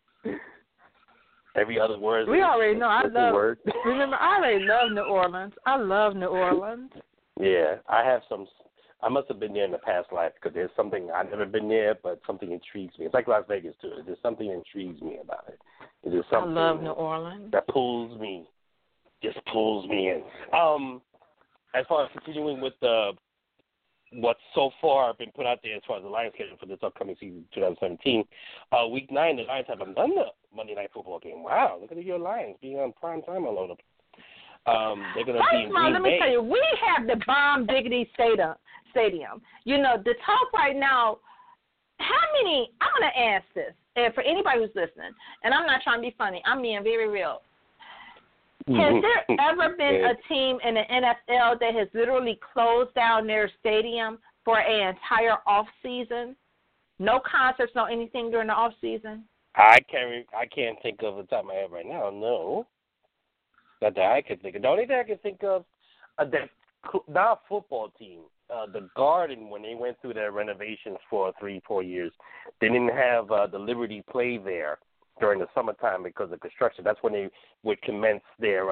Every other word. We already know. Remember, I already love New Orleans. I love New Orleans. Yeah, I must have been there in the past life because there's something I've never been there, but something intrigues me. It's like Las Vegas too. There's something that intrigues me about it. There's something I love New Orleans. That pulls me in. As far as continuing with what's so far been put out there as far as the Lions schedule for this upcoming season, 2017. Week 9, the Lions have another Monday Night Football game. Wow, look at your Lions being on prime time all over. They're going to be in Green Bay. Let me tell you, we have the Bomb Diggity Stadium. You know, the talk right now, I'm going to ask this, and for anybody who's listening, and I'm not trying to be funny, I'm being very real. Has there ever been a team in the NFL that has literally closed down their stadium for an entire off season? No concerts, no anything during the off season? I can't think of the top of my head right now. No, not that I can think of. The only thing I can think of, not a football team. The Garden, when they went through their renovations for 3-4 years, they didn't have the Liberty play there during the summertime because of construction. That's when they would commence their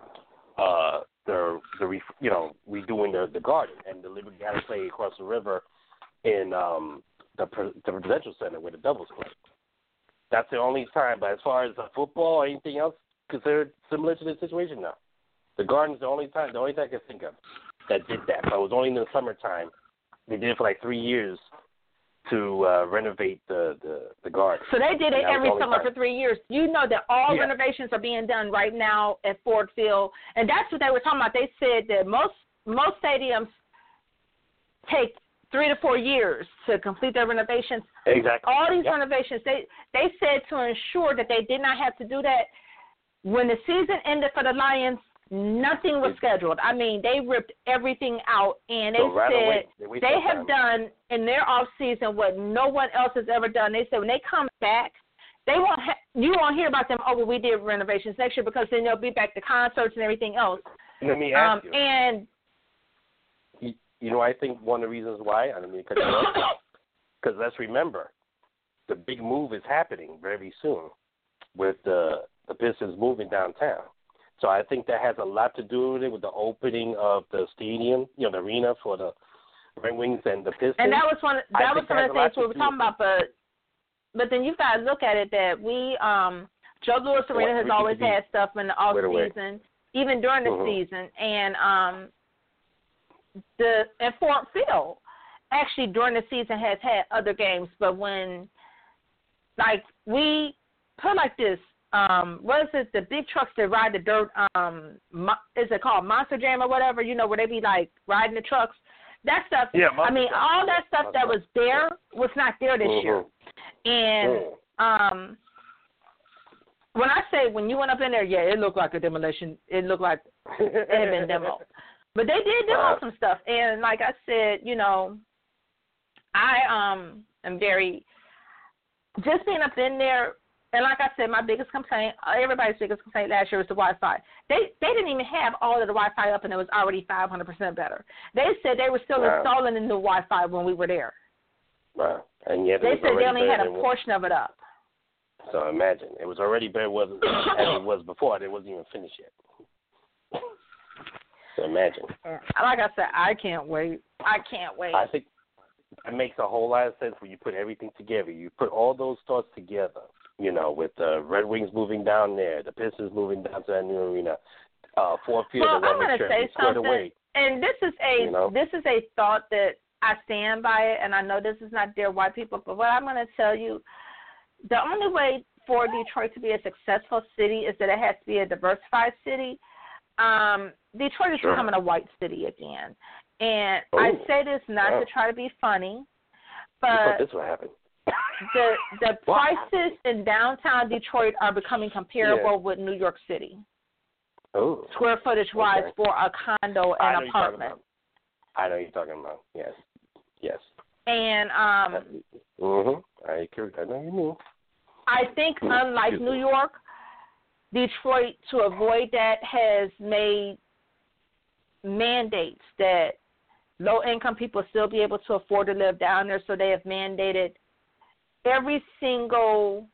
redoing the Garden, and the Liberty had to play across the river in the Presidential Center where the Devils play. That's the only time. But as far as football or anything else considered similar to this situation, no. The Garden's the only thing I can think of that did that. But it was only in the summertime. They did it for like 3 years to renovate the Garden. So they did it every summer for 3 years. You know that all renovations are being done right now at Ford Field, and that's what they were talking about. They said that most stadiums take 3 to 4 years to complete their renovations. Exactly. All these renovations, they said to ensure that they did not have to do that. When the season ended for the Lions, nothing was scheduled. I mean, they ripped everything out, and they said they have done in their off season what no one else has ever done. They said when they come back, you won't hear about them. Oh, well, we did renovations next year, because then they'll be back to concerts and everything else. Let me ask you. And you know, I think one of the reasons why, I don't mean to cut you off, because let's remember, the big move is happening very soon with the Pistons moving downtown. So I think that has a lot to do with it, with the opening of the stadium, the arena for the Red Wings and the Pistons. And that was one of the things we were talking about. But then you've got to look at it that Joe Louis Arena has always had stuff in the off season, even during the season, and Ford Field actually during the season has had other games. But when we put like this. What is it? The big trucks that ride the dirt. Is it called Monster Jam or whatever? You know, where they be like riding the trucks. That stuff. Yeah, I mean, all that stuff that was there was not there this year. And when I say when you went up in there, it looked like a demolition. It looked like it had been demoed. But they did demo some stuff. And like I said, I am very just being up in there. And like I said, my biggest complaint, everybody's biggest complaint last year was the Wi-Fi. They didn't even have all of the Wi-Fi up, and it was already 500% better. They said they were still installing the new Wi-Fi when we were there. Wow. And yet they said they only had a portion of it up. So imagine. It was already better as it was before. It wasn't even finished yet. So imagine. Like I said, I can't wait. I think it makes a whole lot of sense when you put everything together. You put all those thoughts together, with the Red Wings moving down there, the Pistons moving down to that new arena, Ford Field. Well, I'm going to say something, away. And this is a thought that I stand by it, and I know this is not dear white people, but what I'm going to tell you, the only way for Detroit to be a successful city is that it has to be a diversified city. Detroit is becoming a white city again. And I say this not to try to be funny, but this will happen. the prices in downtown Detroit are becoming comparable with New York City. Oh. Square footage-wise for a condo and apartment. I know you're talking about. Yes. And I agree. I know you mean. I think unlike New York, Detroit, to avoid that, has made mandates that low-income people still be able to afford to live down there, so they have mandated every single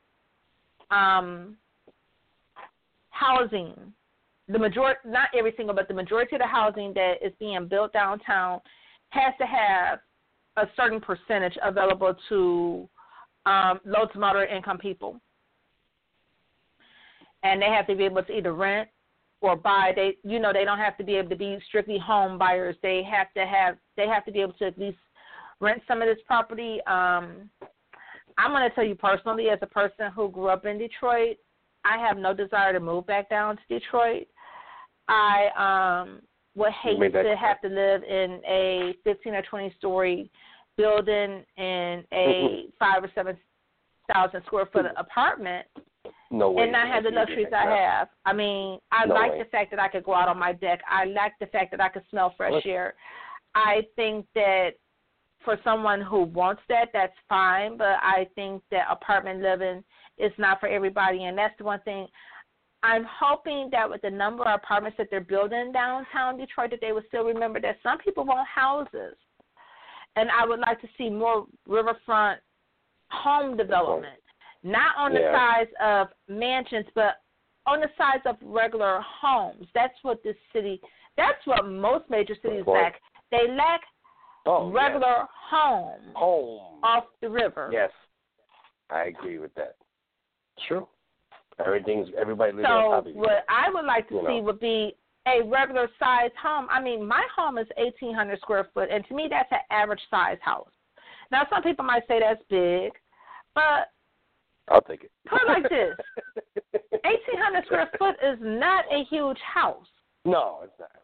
housing, not every single, but the majority of the housing that is being built downtown has to have a certain percentage available to low to moderate income people. And they have to be able to either rent or buy. They don't have to be able to be strictly home buyers. They have to be able to at least rent some of this property. I'm going to tell you personally, as a person who grew up in Detroit, I have no desire to move back down to Detroit. I would hate to have to live in a 15 or 20 story building in a 5,000 or 7,000 square foot apartment. No way. And not have the luxuries I have. I mean, I like the fact that I could go out on my deck. I like the fact that I could smell fresh air. I think that for someone who wants that, that's fine, but I think that apartment living is not for everybody, and that's the one thing. I'm hoping that with the number of apartments that they're building downtown Detroit, that they will still remember that some people want houses. And I would like to see more riverfront home development. Not on the size of mansions, but on the size of regular homes. That's what most major cities lack. They lack regular homes off the river. Yes, I agree with that. True. Everybody lives on top of you. What I would like to see would be a regular size home. I mean, my home is 1,800 square foot, and to me that's an average size house. Now, some people might say that's big, but I'll take it. Put it like this. 1,800 square foot is not a huge house. No, it's not.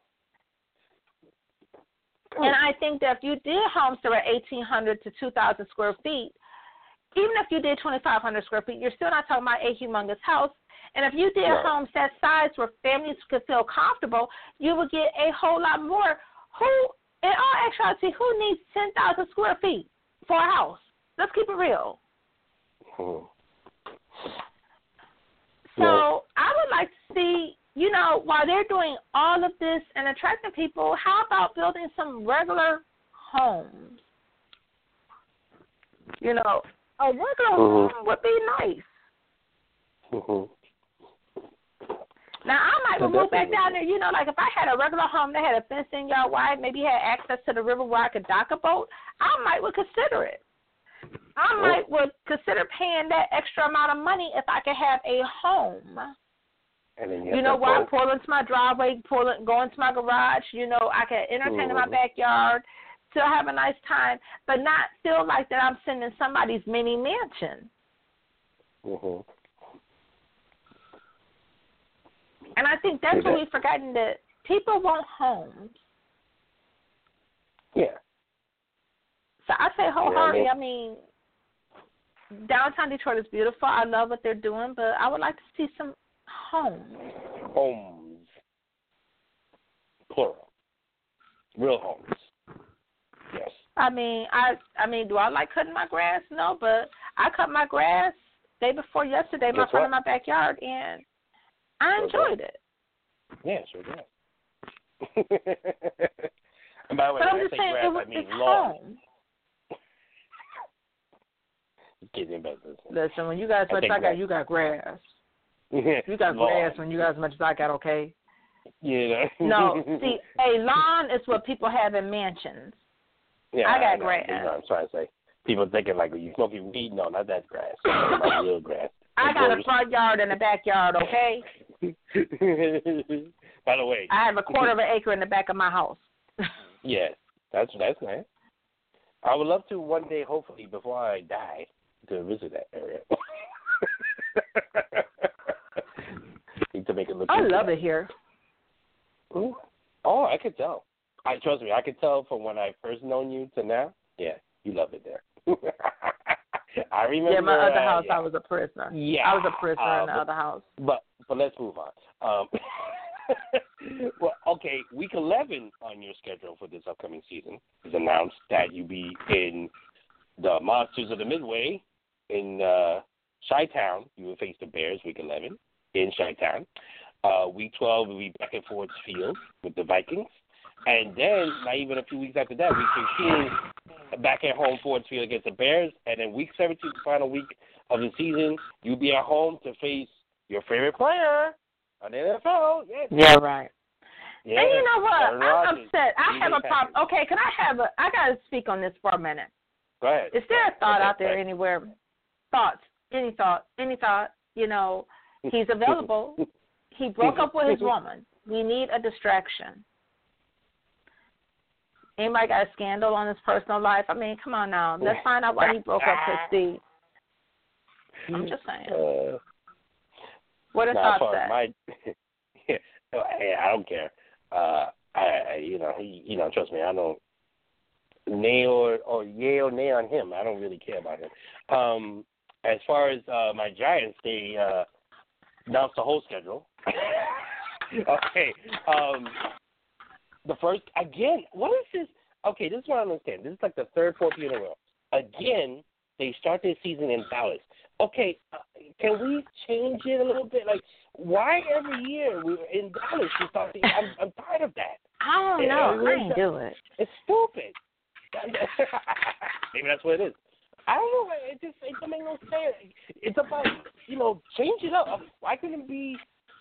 And I think that if you did homes that were 1,800 to 2,000 square feet, even if you did 2,500 square feet, you're still not talking about a humongous house. And if you did homes that size where families could feel comfortable, you would get a whole lot more. In all actuality, who needs 10,000 square feet for a house? Let's keep it real. So I would like to see, while they're doing all of this and attracting people, how about building some regular homes? A regular home would be nice. Now, I might move back down there, like if I had a regular home that had a fenced-in yard wide, maybe had access to the river where I could dock a boat, I might would consider it. I would consider paying that extra amount of money if I could have a home. And then where I pull into my driveway, go into my garage. I can entertain in my backyard, still have a nice time, but not feel like that I'm sitting in somebody's mini mansion. And I think that's what we've forgotten, that people want homes. Yeah. So I say wholeheartedly, I mean, downtown Detroit is beautiful. I love what they're doing, but I would like to see some homes. Homes. Plural. Real homes. Yes. I mean, do I like cutting my grass? No, but I cut my grass day before yesterday in front of my backyard, and I enjoyed it. Yeah, sure did. And by the way, but when I say grass, I mean lawn. Home. kids in business. Listen, when you got as much as I got, you got grass. You got grass when you got as much as I got, okay? Yeah. No, see, a lawn is what people have in mansions. Yeah, I got know, grass. You know what I'm trying to say. People thinking like, you smoking weed? No, not that grass. Like real grass. I got a front yard and a backyard, okay? By the way, I have a quarter of an acre in the back of my house. Yes, that's nice. I would love to one day, hopefully, before I die, to visit that area. Need to make it look. I love it here. Ooh. Oh, I could tell. Trust me, I could tell from when I first known you to now. Yeah, you love it there. I remember. Yeah, my other house, I was a prisoner. Yeah, I was a prisoner in the other house. But let's move on. Well, okay, week 11 on your schedule for this upcoming season is announced that you'll be in the Monsters of the Midway in Chi-Town. You will face the Bears week 11 in Chi-Town. Week 12 will be back at Ford Field with the Vikings. And then, not even a few weeks after that, week 15, back at home, Ford Field against the Bears. And then week 17, the final week of the season, you'll be at home to face your favorite player on the NFL. Yes. Yeah, right. Yeah. And you know what? I'm upset. I have a Patrick. problem. Okay, I got to speak on this for a minute. Go ahead. Is there a thought out there anywhere? Thoughts? Any thought? You know, he's available. He broke up with his woman. We need a distraction. Anybody got a scandal on his personal life? I mean, come on now. Let's find out why he broke up with Steve. I'm just saying. What are thoughts say? I don't care. Trust me, I don't nay or yay or nay on him. I don't really care about him. As far as my Giants, they announced the whole schedule. Okay. The first, again, what is this? Okay, this is what I understand. This is like the third, fourth year in a row. Again, they start their season in Dallas. Okay, can we change it a little bit? Like, why every year we're in Dallas? I'm tired of that. I don't know. I ain't do it. It's stupid. Maybe that's what it is. I don't know. It doesn't make no sense. It's about, change it up. Why couldn't it be,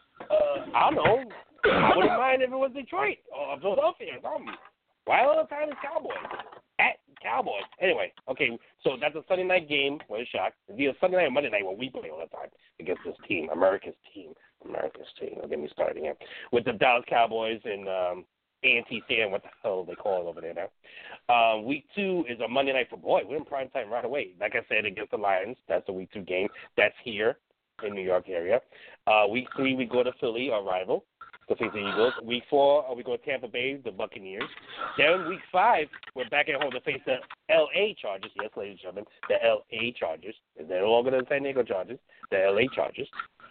I don't know. I wouldn't mind if it was Detroit or Philadelphia or something. Why all the time is Cowboys? At Cowboys. Anyway, okay, so that's a Sunday night game. What a shock. It'd be a Sunday night or Monday night when we play all the time against this team, America's team. Don't get me started again. With the Dallas Cowboys and A&T Stadium, what the hell they call it over there now. Week 2 is a Monday night for, we're in prime time right away. Like I said, against the Lions. That's the week 2 game. That's here in New York area. Week 3, we go to Philly, our rival, to face the Eagles. Week 4, we go to Tampa Bay, the Buccaneers. Then week 5, we're back at home to face the L.A. Chargers. Yes, ladies and gentlemen, the L.A. Chargers. They're no longer the San Diego Chargers, the L.A. Chargers.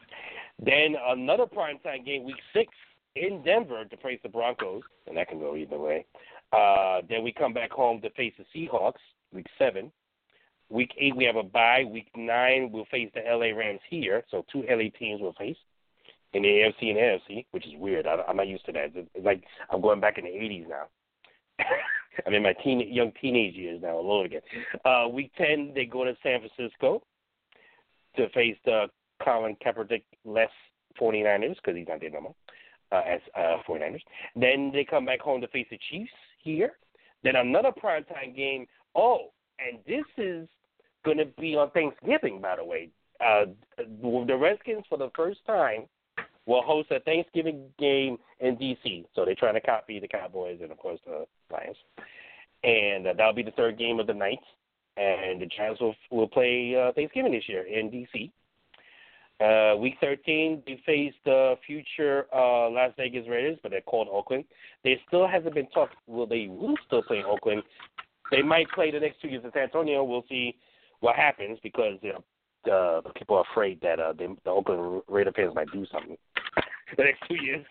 Then another primetime game, week 6, in Denver to face the Broncos, and that can go either way. Then we come back home to face the Seahawks, week 7. Week 8, we have a bye. Week 9, we'll face the L.A. Rams here. So 2 L.A. teams we'll face in the AFC and NFC, which is weird. I'm not used to that. It's like I'm going back in the 80s now. I'm in my young teenage years now all over again. Week 10, they go to San Francisco to face the Colin Kaepernick-less 49ers, because he's not there no more, as 49ers. Then they come back home to face the Chiefs here. Then another primetime game. Oh, and this is going to be on Thanksgiving, by the way. The Redskins, for the first time, will host a Thanksgiving game in D.C. So they're trying to copy the Cowboys and, of course, the Lions. And that'll be the third game of the night. And the Giants will play Thanksgiving this year in D.C. Week 13, they face the future Las Vegas Raiders, but they're called Oakland. They still hasn't been talked. Well, they will still play Oakland. They might play the next 2 years in San Antonio. We'll see what happens because the people are afraid that the Oakland Raider fans might do something the next 2 years.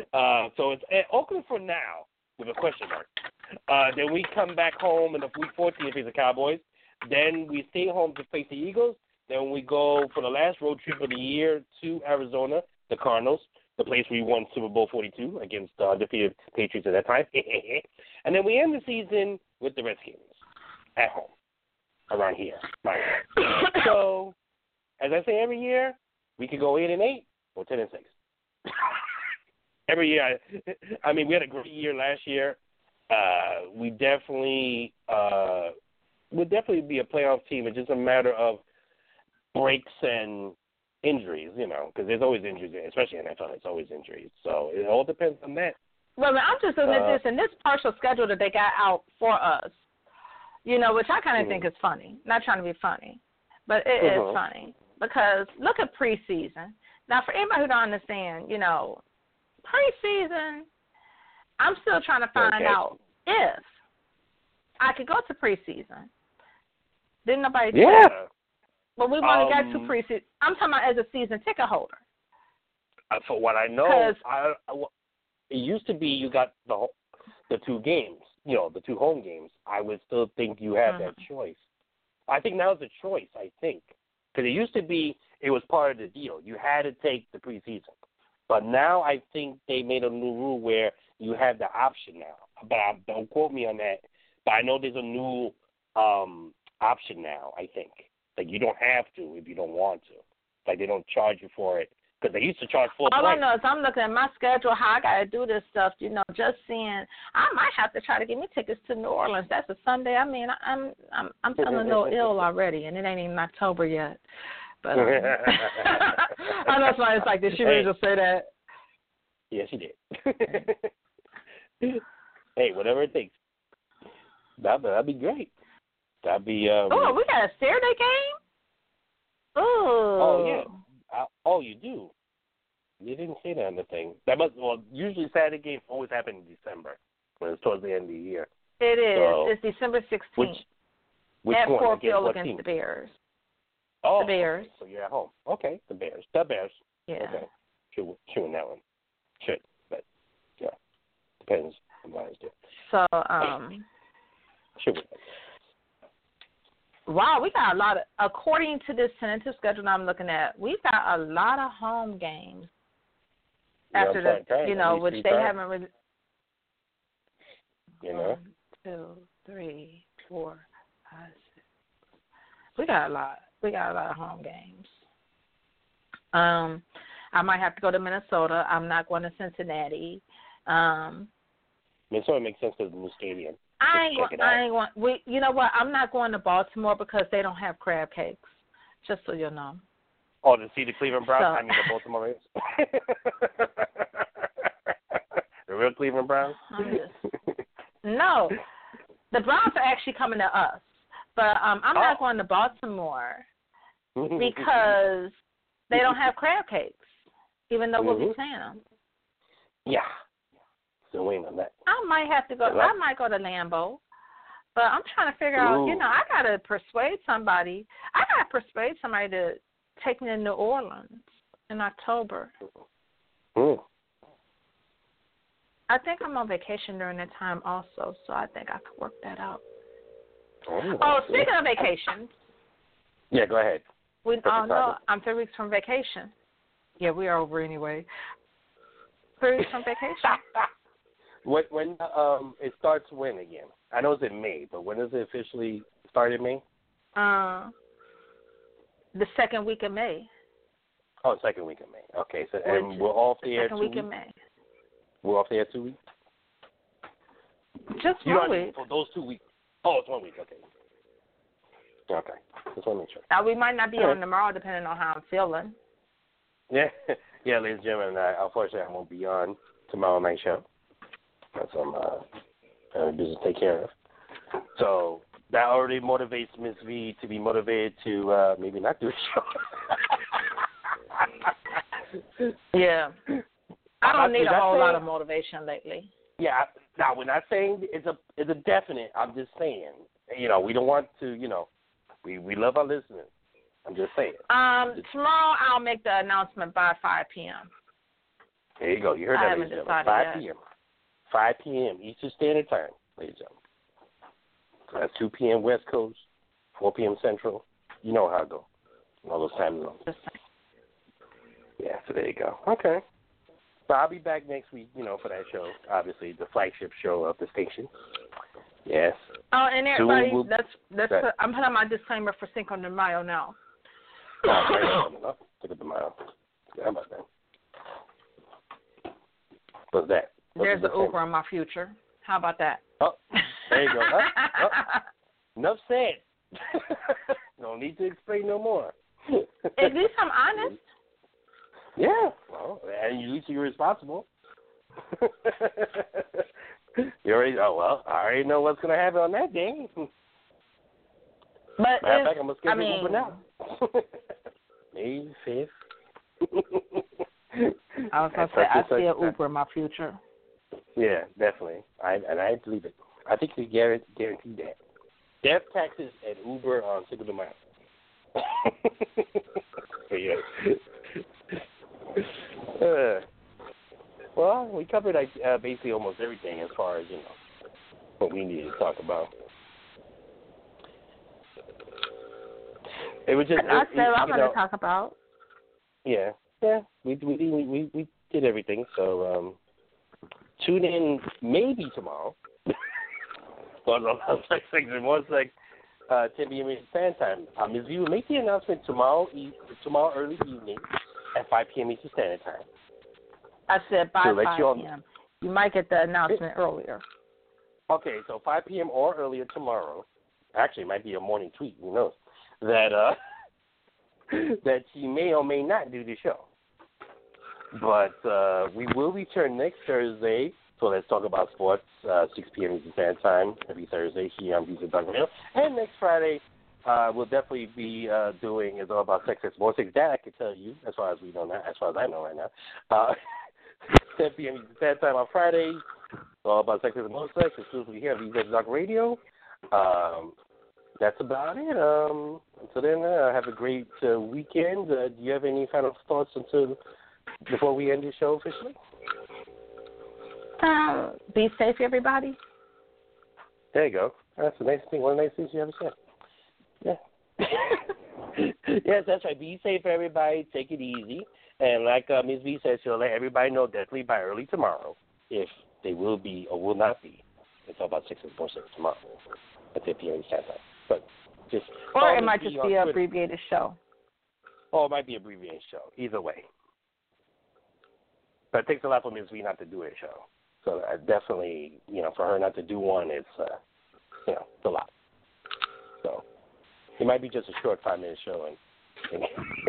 So it's Oakland for now with a question mark. Then we come back home in the week 14 to face the Cowboys. Then we stay home to face the Eagles. Then we go for the last road trip of the year to Arizona, the Cardinals, the place we won Super Bowl 42 against undefeated Patriots at that time. And then we end the season with the Redskins at home. around here. Right. So, as I say every year, we could go 8-8 or 10-6. Every year. I mean, we had a great year last year. We definitely would definitely be a playoff team. It's just a matter of breaks and injuries, because there's always injuries, especially in NFL. It's always injuries. So it all depends on that. Well, I'm just looking at this, and this partial schedule that they got out for us, which I kind of think is funny. Not trying to be funny, but it is funny because look at preseason. Now, for anybody who don't understand, preseason, I'm still trying to find out if I could go to preseason. Didn't nobody do that? But we want to get to preseason. I'm talking about as a season ticket holder. For what I know, it used to be you got the 2 games, the 2 home games. I would still think you have that choice. I think now it's a choice, because it used to be it was part of the deal. You had to take the preseason. But now I think they made a new rule where you have the option now. But don't quote me on that. But I know there's a new option now, I think. Like, you don't have to if you don't want to. Like, they don't charge you for it. Because they used to charge full price. All I know is I'm looking at my schedule, how I got to do this stuff, just seeing. I might have to try to get me tickets to New Orleans. That's a Sunday. I mean, I'm feeling a little ill already, and it ain't even October yet. But I know it's like, did she really just say that? Yeah, she did. Hey, whatever it takes. That'd be great. That'd be. Oh, we got a Saturday game? Oh, yeah. You do? You didn't say that on the thing. Usually Saturday games always happen in December when it's towards the end of the year. It is. So, it's December 16th. Which at one? Fort Field against the Bears. Oh, the Bears. Okay. So you're at home. Okay, the Bears. The Bears. Yeah. Okay. Should win that one. Should, but yeah, depends on what I do. So should win. Wow, we got a lot of, according to this tentative schedule I'm looking at, we've got a lot of home games after which they haven't really. 1, 2, 3, 4, 5, 6. We got a lot. We got a lot of home games. I might have to go to Minnesota. I'm not going to Cincinnati. Minnesota makes sense because of the new stadium. I ain't going. You know what? I'm not going to Baltimore because they don't have crab cakes. Just so you know. Oh, to see the Cleveland Browns? The Baltimore Ravens? The real Cleveland Browns? No. The Browns are actually coming to us. But I'm not going to Baltimore because they don't have crab cakes, even though we'll be playing them. Yeah. Still waiting on that. I might have to go. I might go to Lambeau, but I'm trying to figure out. I gotta persuade somebody. To take me to New Orleans in October. I think I'm on vacation during that time also, so I think I could work that out. Speaking of vacations. Yeah, go ahead. I'm 3 weeks from vacation. Yeah, we are over anyway. 3 weeks from vacation. When it starts when again? I know it's in May, but when does it officially start in May? The second week of May. Oh, second week of May. Okay, so and we're off there 2 weeks? Second week of May. We're off there 2 weeks? Just 1 week. For those 2 weeks. Oh, it's 1 week. Okay. Just want to make sure. Now, we might not be on tomorrow depending on how I'm feeling. Yeah, ladies and gentlemen, unfortunately I won't be on tomorrow night show. That's some business to take care of. So that already motivates Ms. V to be motivated to maybe not do a show. Yeah. I don't need a whole lot of motivation lately. Yeah. Now, we're not saying it's a definite. I'm just saying, we don't want to, we love our listeners. I'm just saying. Tomorrow I'll make the announcement by 5 p.m. There you go. You heard that, ladies and gentlemen. 5 p.m. 5 p.m. Eastern Standard Time, ladies and gentlemen. So that's 2 p.m. West Coast, 4 p.m. Central. You know how it goes. All those time zones. Yeah, so there you go. Okay. So I'll be back next week, for that show. Obviously, the flagship show of the station. Yes. Oh, and everybody, I'm putting on my disclaimer for Cinco de Mayo now. Cinco de Mayo. How about that? What's that? There's an Uber in my future. How about that? Oh, there you go. Enough said. No need to explain no more. At least I'm honest. Yeah. Well, and at least you're responsible. You already. Oh well, I already know what's gonna happen on that day. But matter of fact, I'm gonna schedule Uber now. May 5th. I was gonna say I see an Uber in my future. Yeah, definitely. I believe it. I think we guarantee that. Death taxes and Uber on Cinco de Mayo. Yeah. Well, we covered basically almost everything as far as what we needed to talk about. It was just. That's what I'm going to talk about. Yeah, we did everything. So tune in maybe tomorrow. But on section 1 10 p.m. Eastern Time. Ms. V will make the announcement tomorrow early evening at 5 p.m. Eastern Standard Time. I said by 5 p.m. You might get the announcement earlier. Okay, so 5 p.m. or earlier tomorrow. Actually, it might be a morning tweet. Who knows? That that she may or may not do the show. But we will return next Thursday. So let's talk about sports. 6 p.m. Eastern Standard Time every Thursday here on Beats and Talk Radio. And next Friday, we'll definitely be doing is all about sex and more sex. That I can tell you as far as we know now, as far as I know right now. 10 p.m. Eastern Standard Time on Fridays. All about sex and more sex. Exclusively here on Beats and Talk Radio. That's about it. Until then, have a great weekend. Do you have any final thoughts before we end the show officially? Be safe, everybody. There you go. That's the nice thing. One of the nice things you ever said. Yeah. Yes, that's right. Be safe, everybody. Take it easy. And like Ms. V said, she'll let everybody know definitely by early tomorrow if they will be or will not be. It's all about 6 and 4 6 tomorrow at 10 p.m. Eastern Time. But just or it might just be an abbreviated show. Or it might be an abbreviated show. Either way. But it takes a lot for Ms. V not to do a show. So definitely, for her not to do one, it's it's a lot. So it might be just a short 5-minute show, and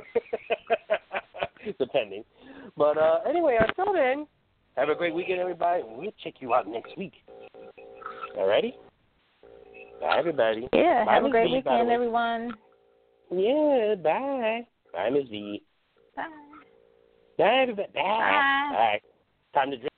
depending. But anyway, until then, have a great weekend, everybody. We'll check you out next week. Alrighty? Bye, everybody. Yeah, bye, have Ms. a great V, weekend, everyone. Yeah, bye. Bye, Ms. V. Bye. Bye, everybody. Bye. Bye. Bye. Time to drink.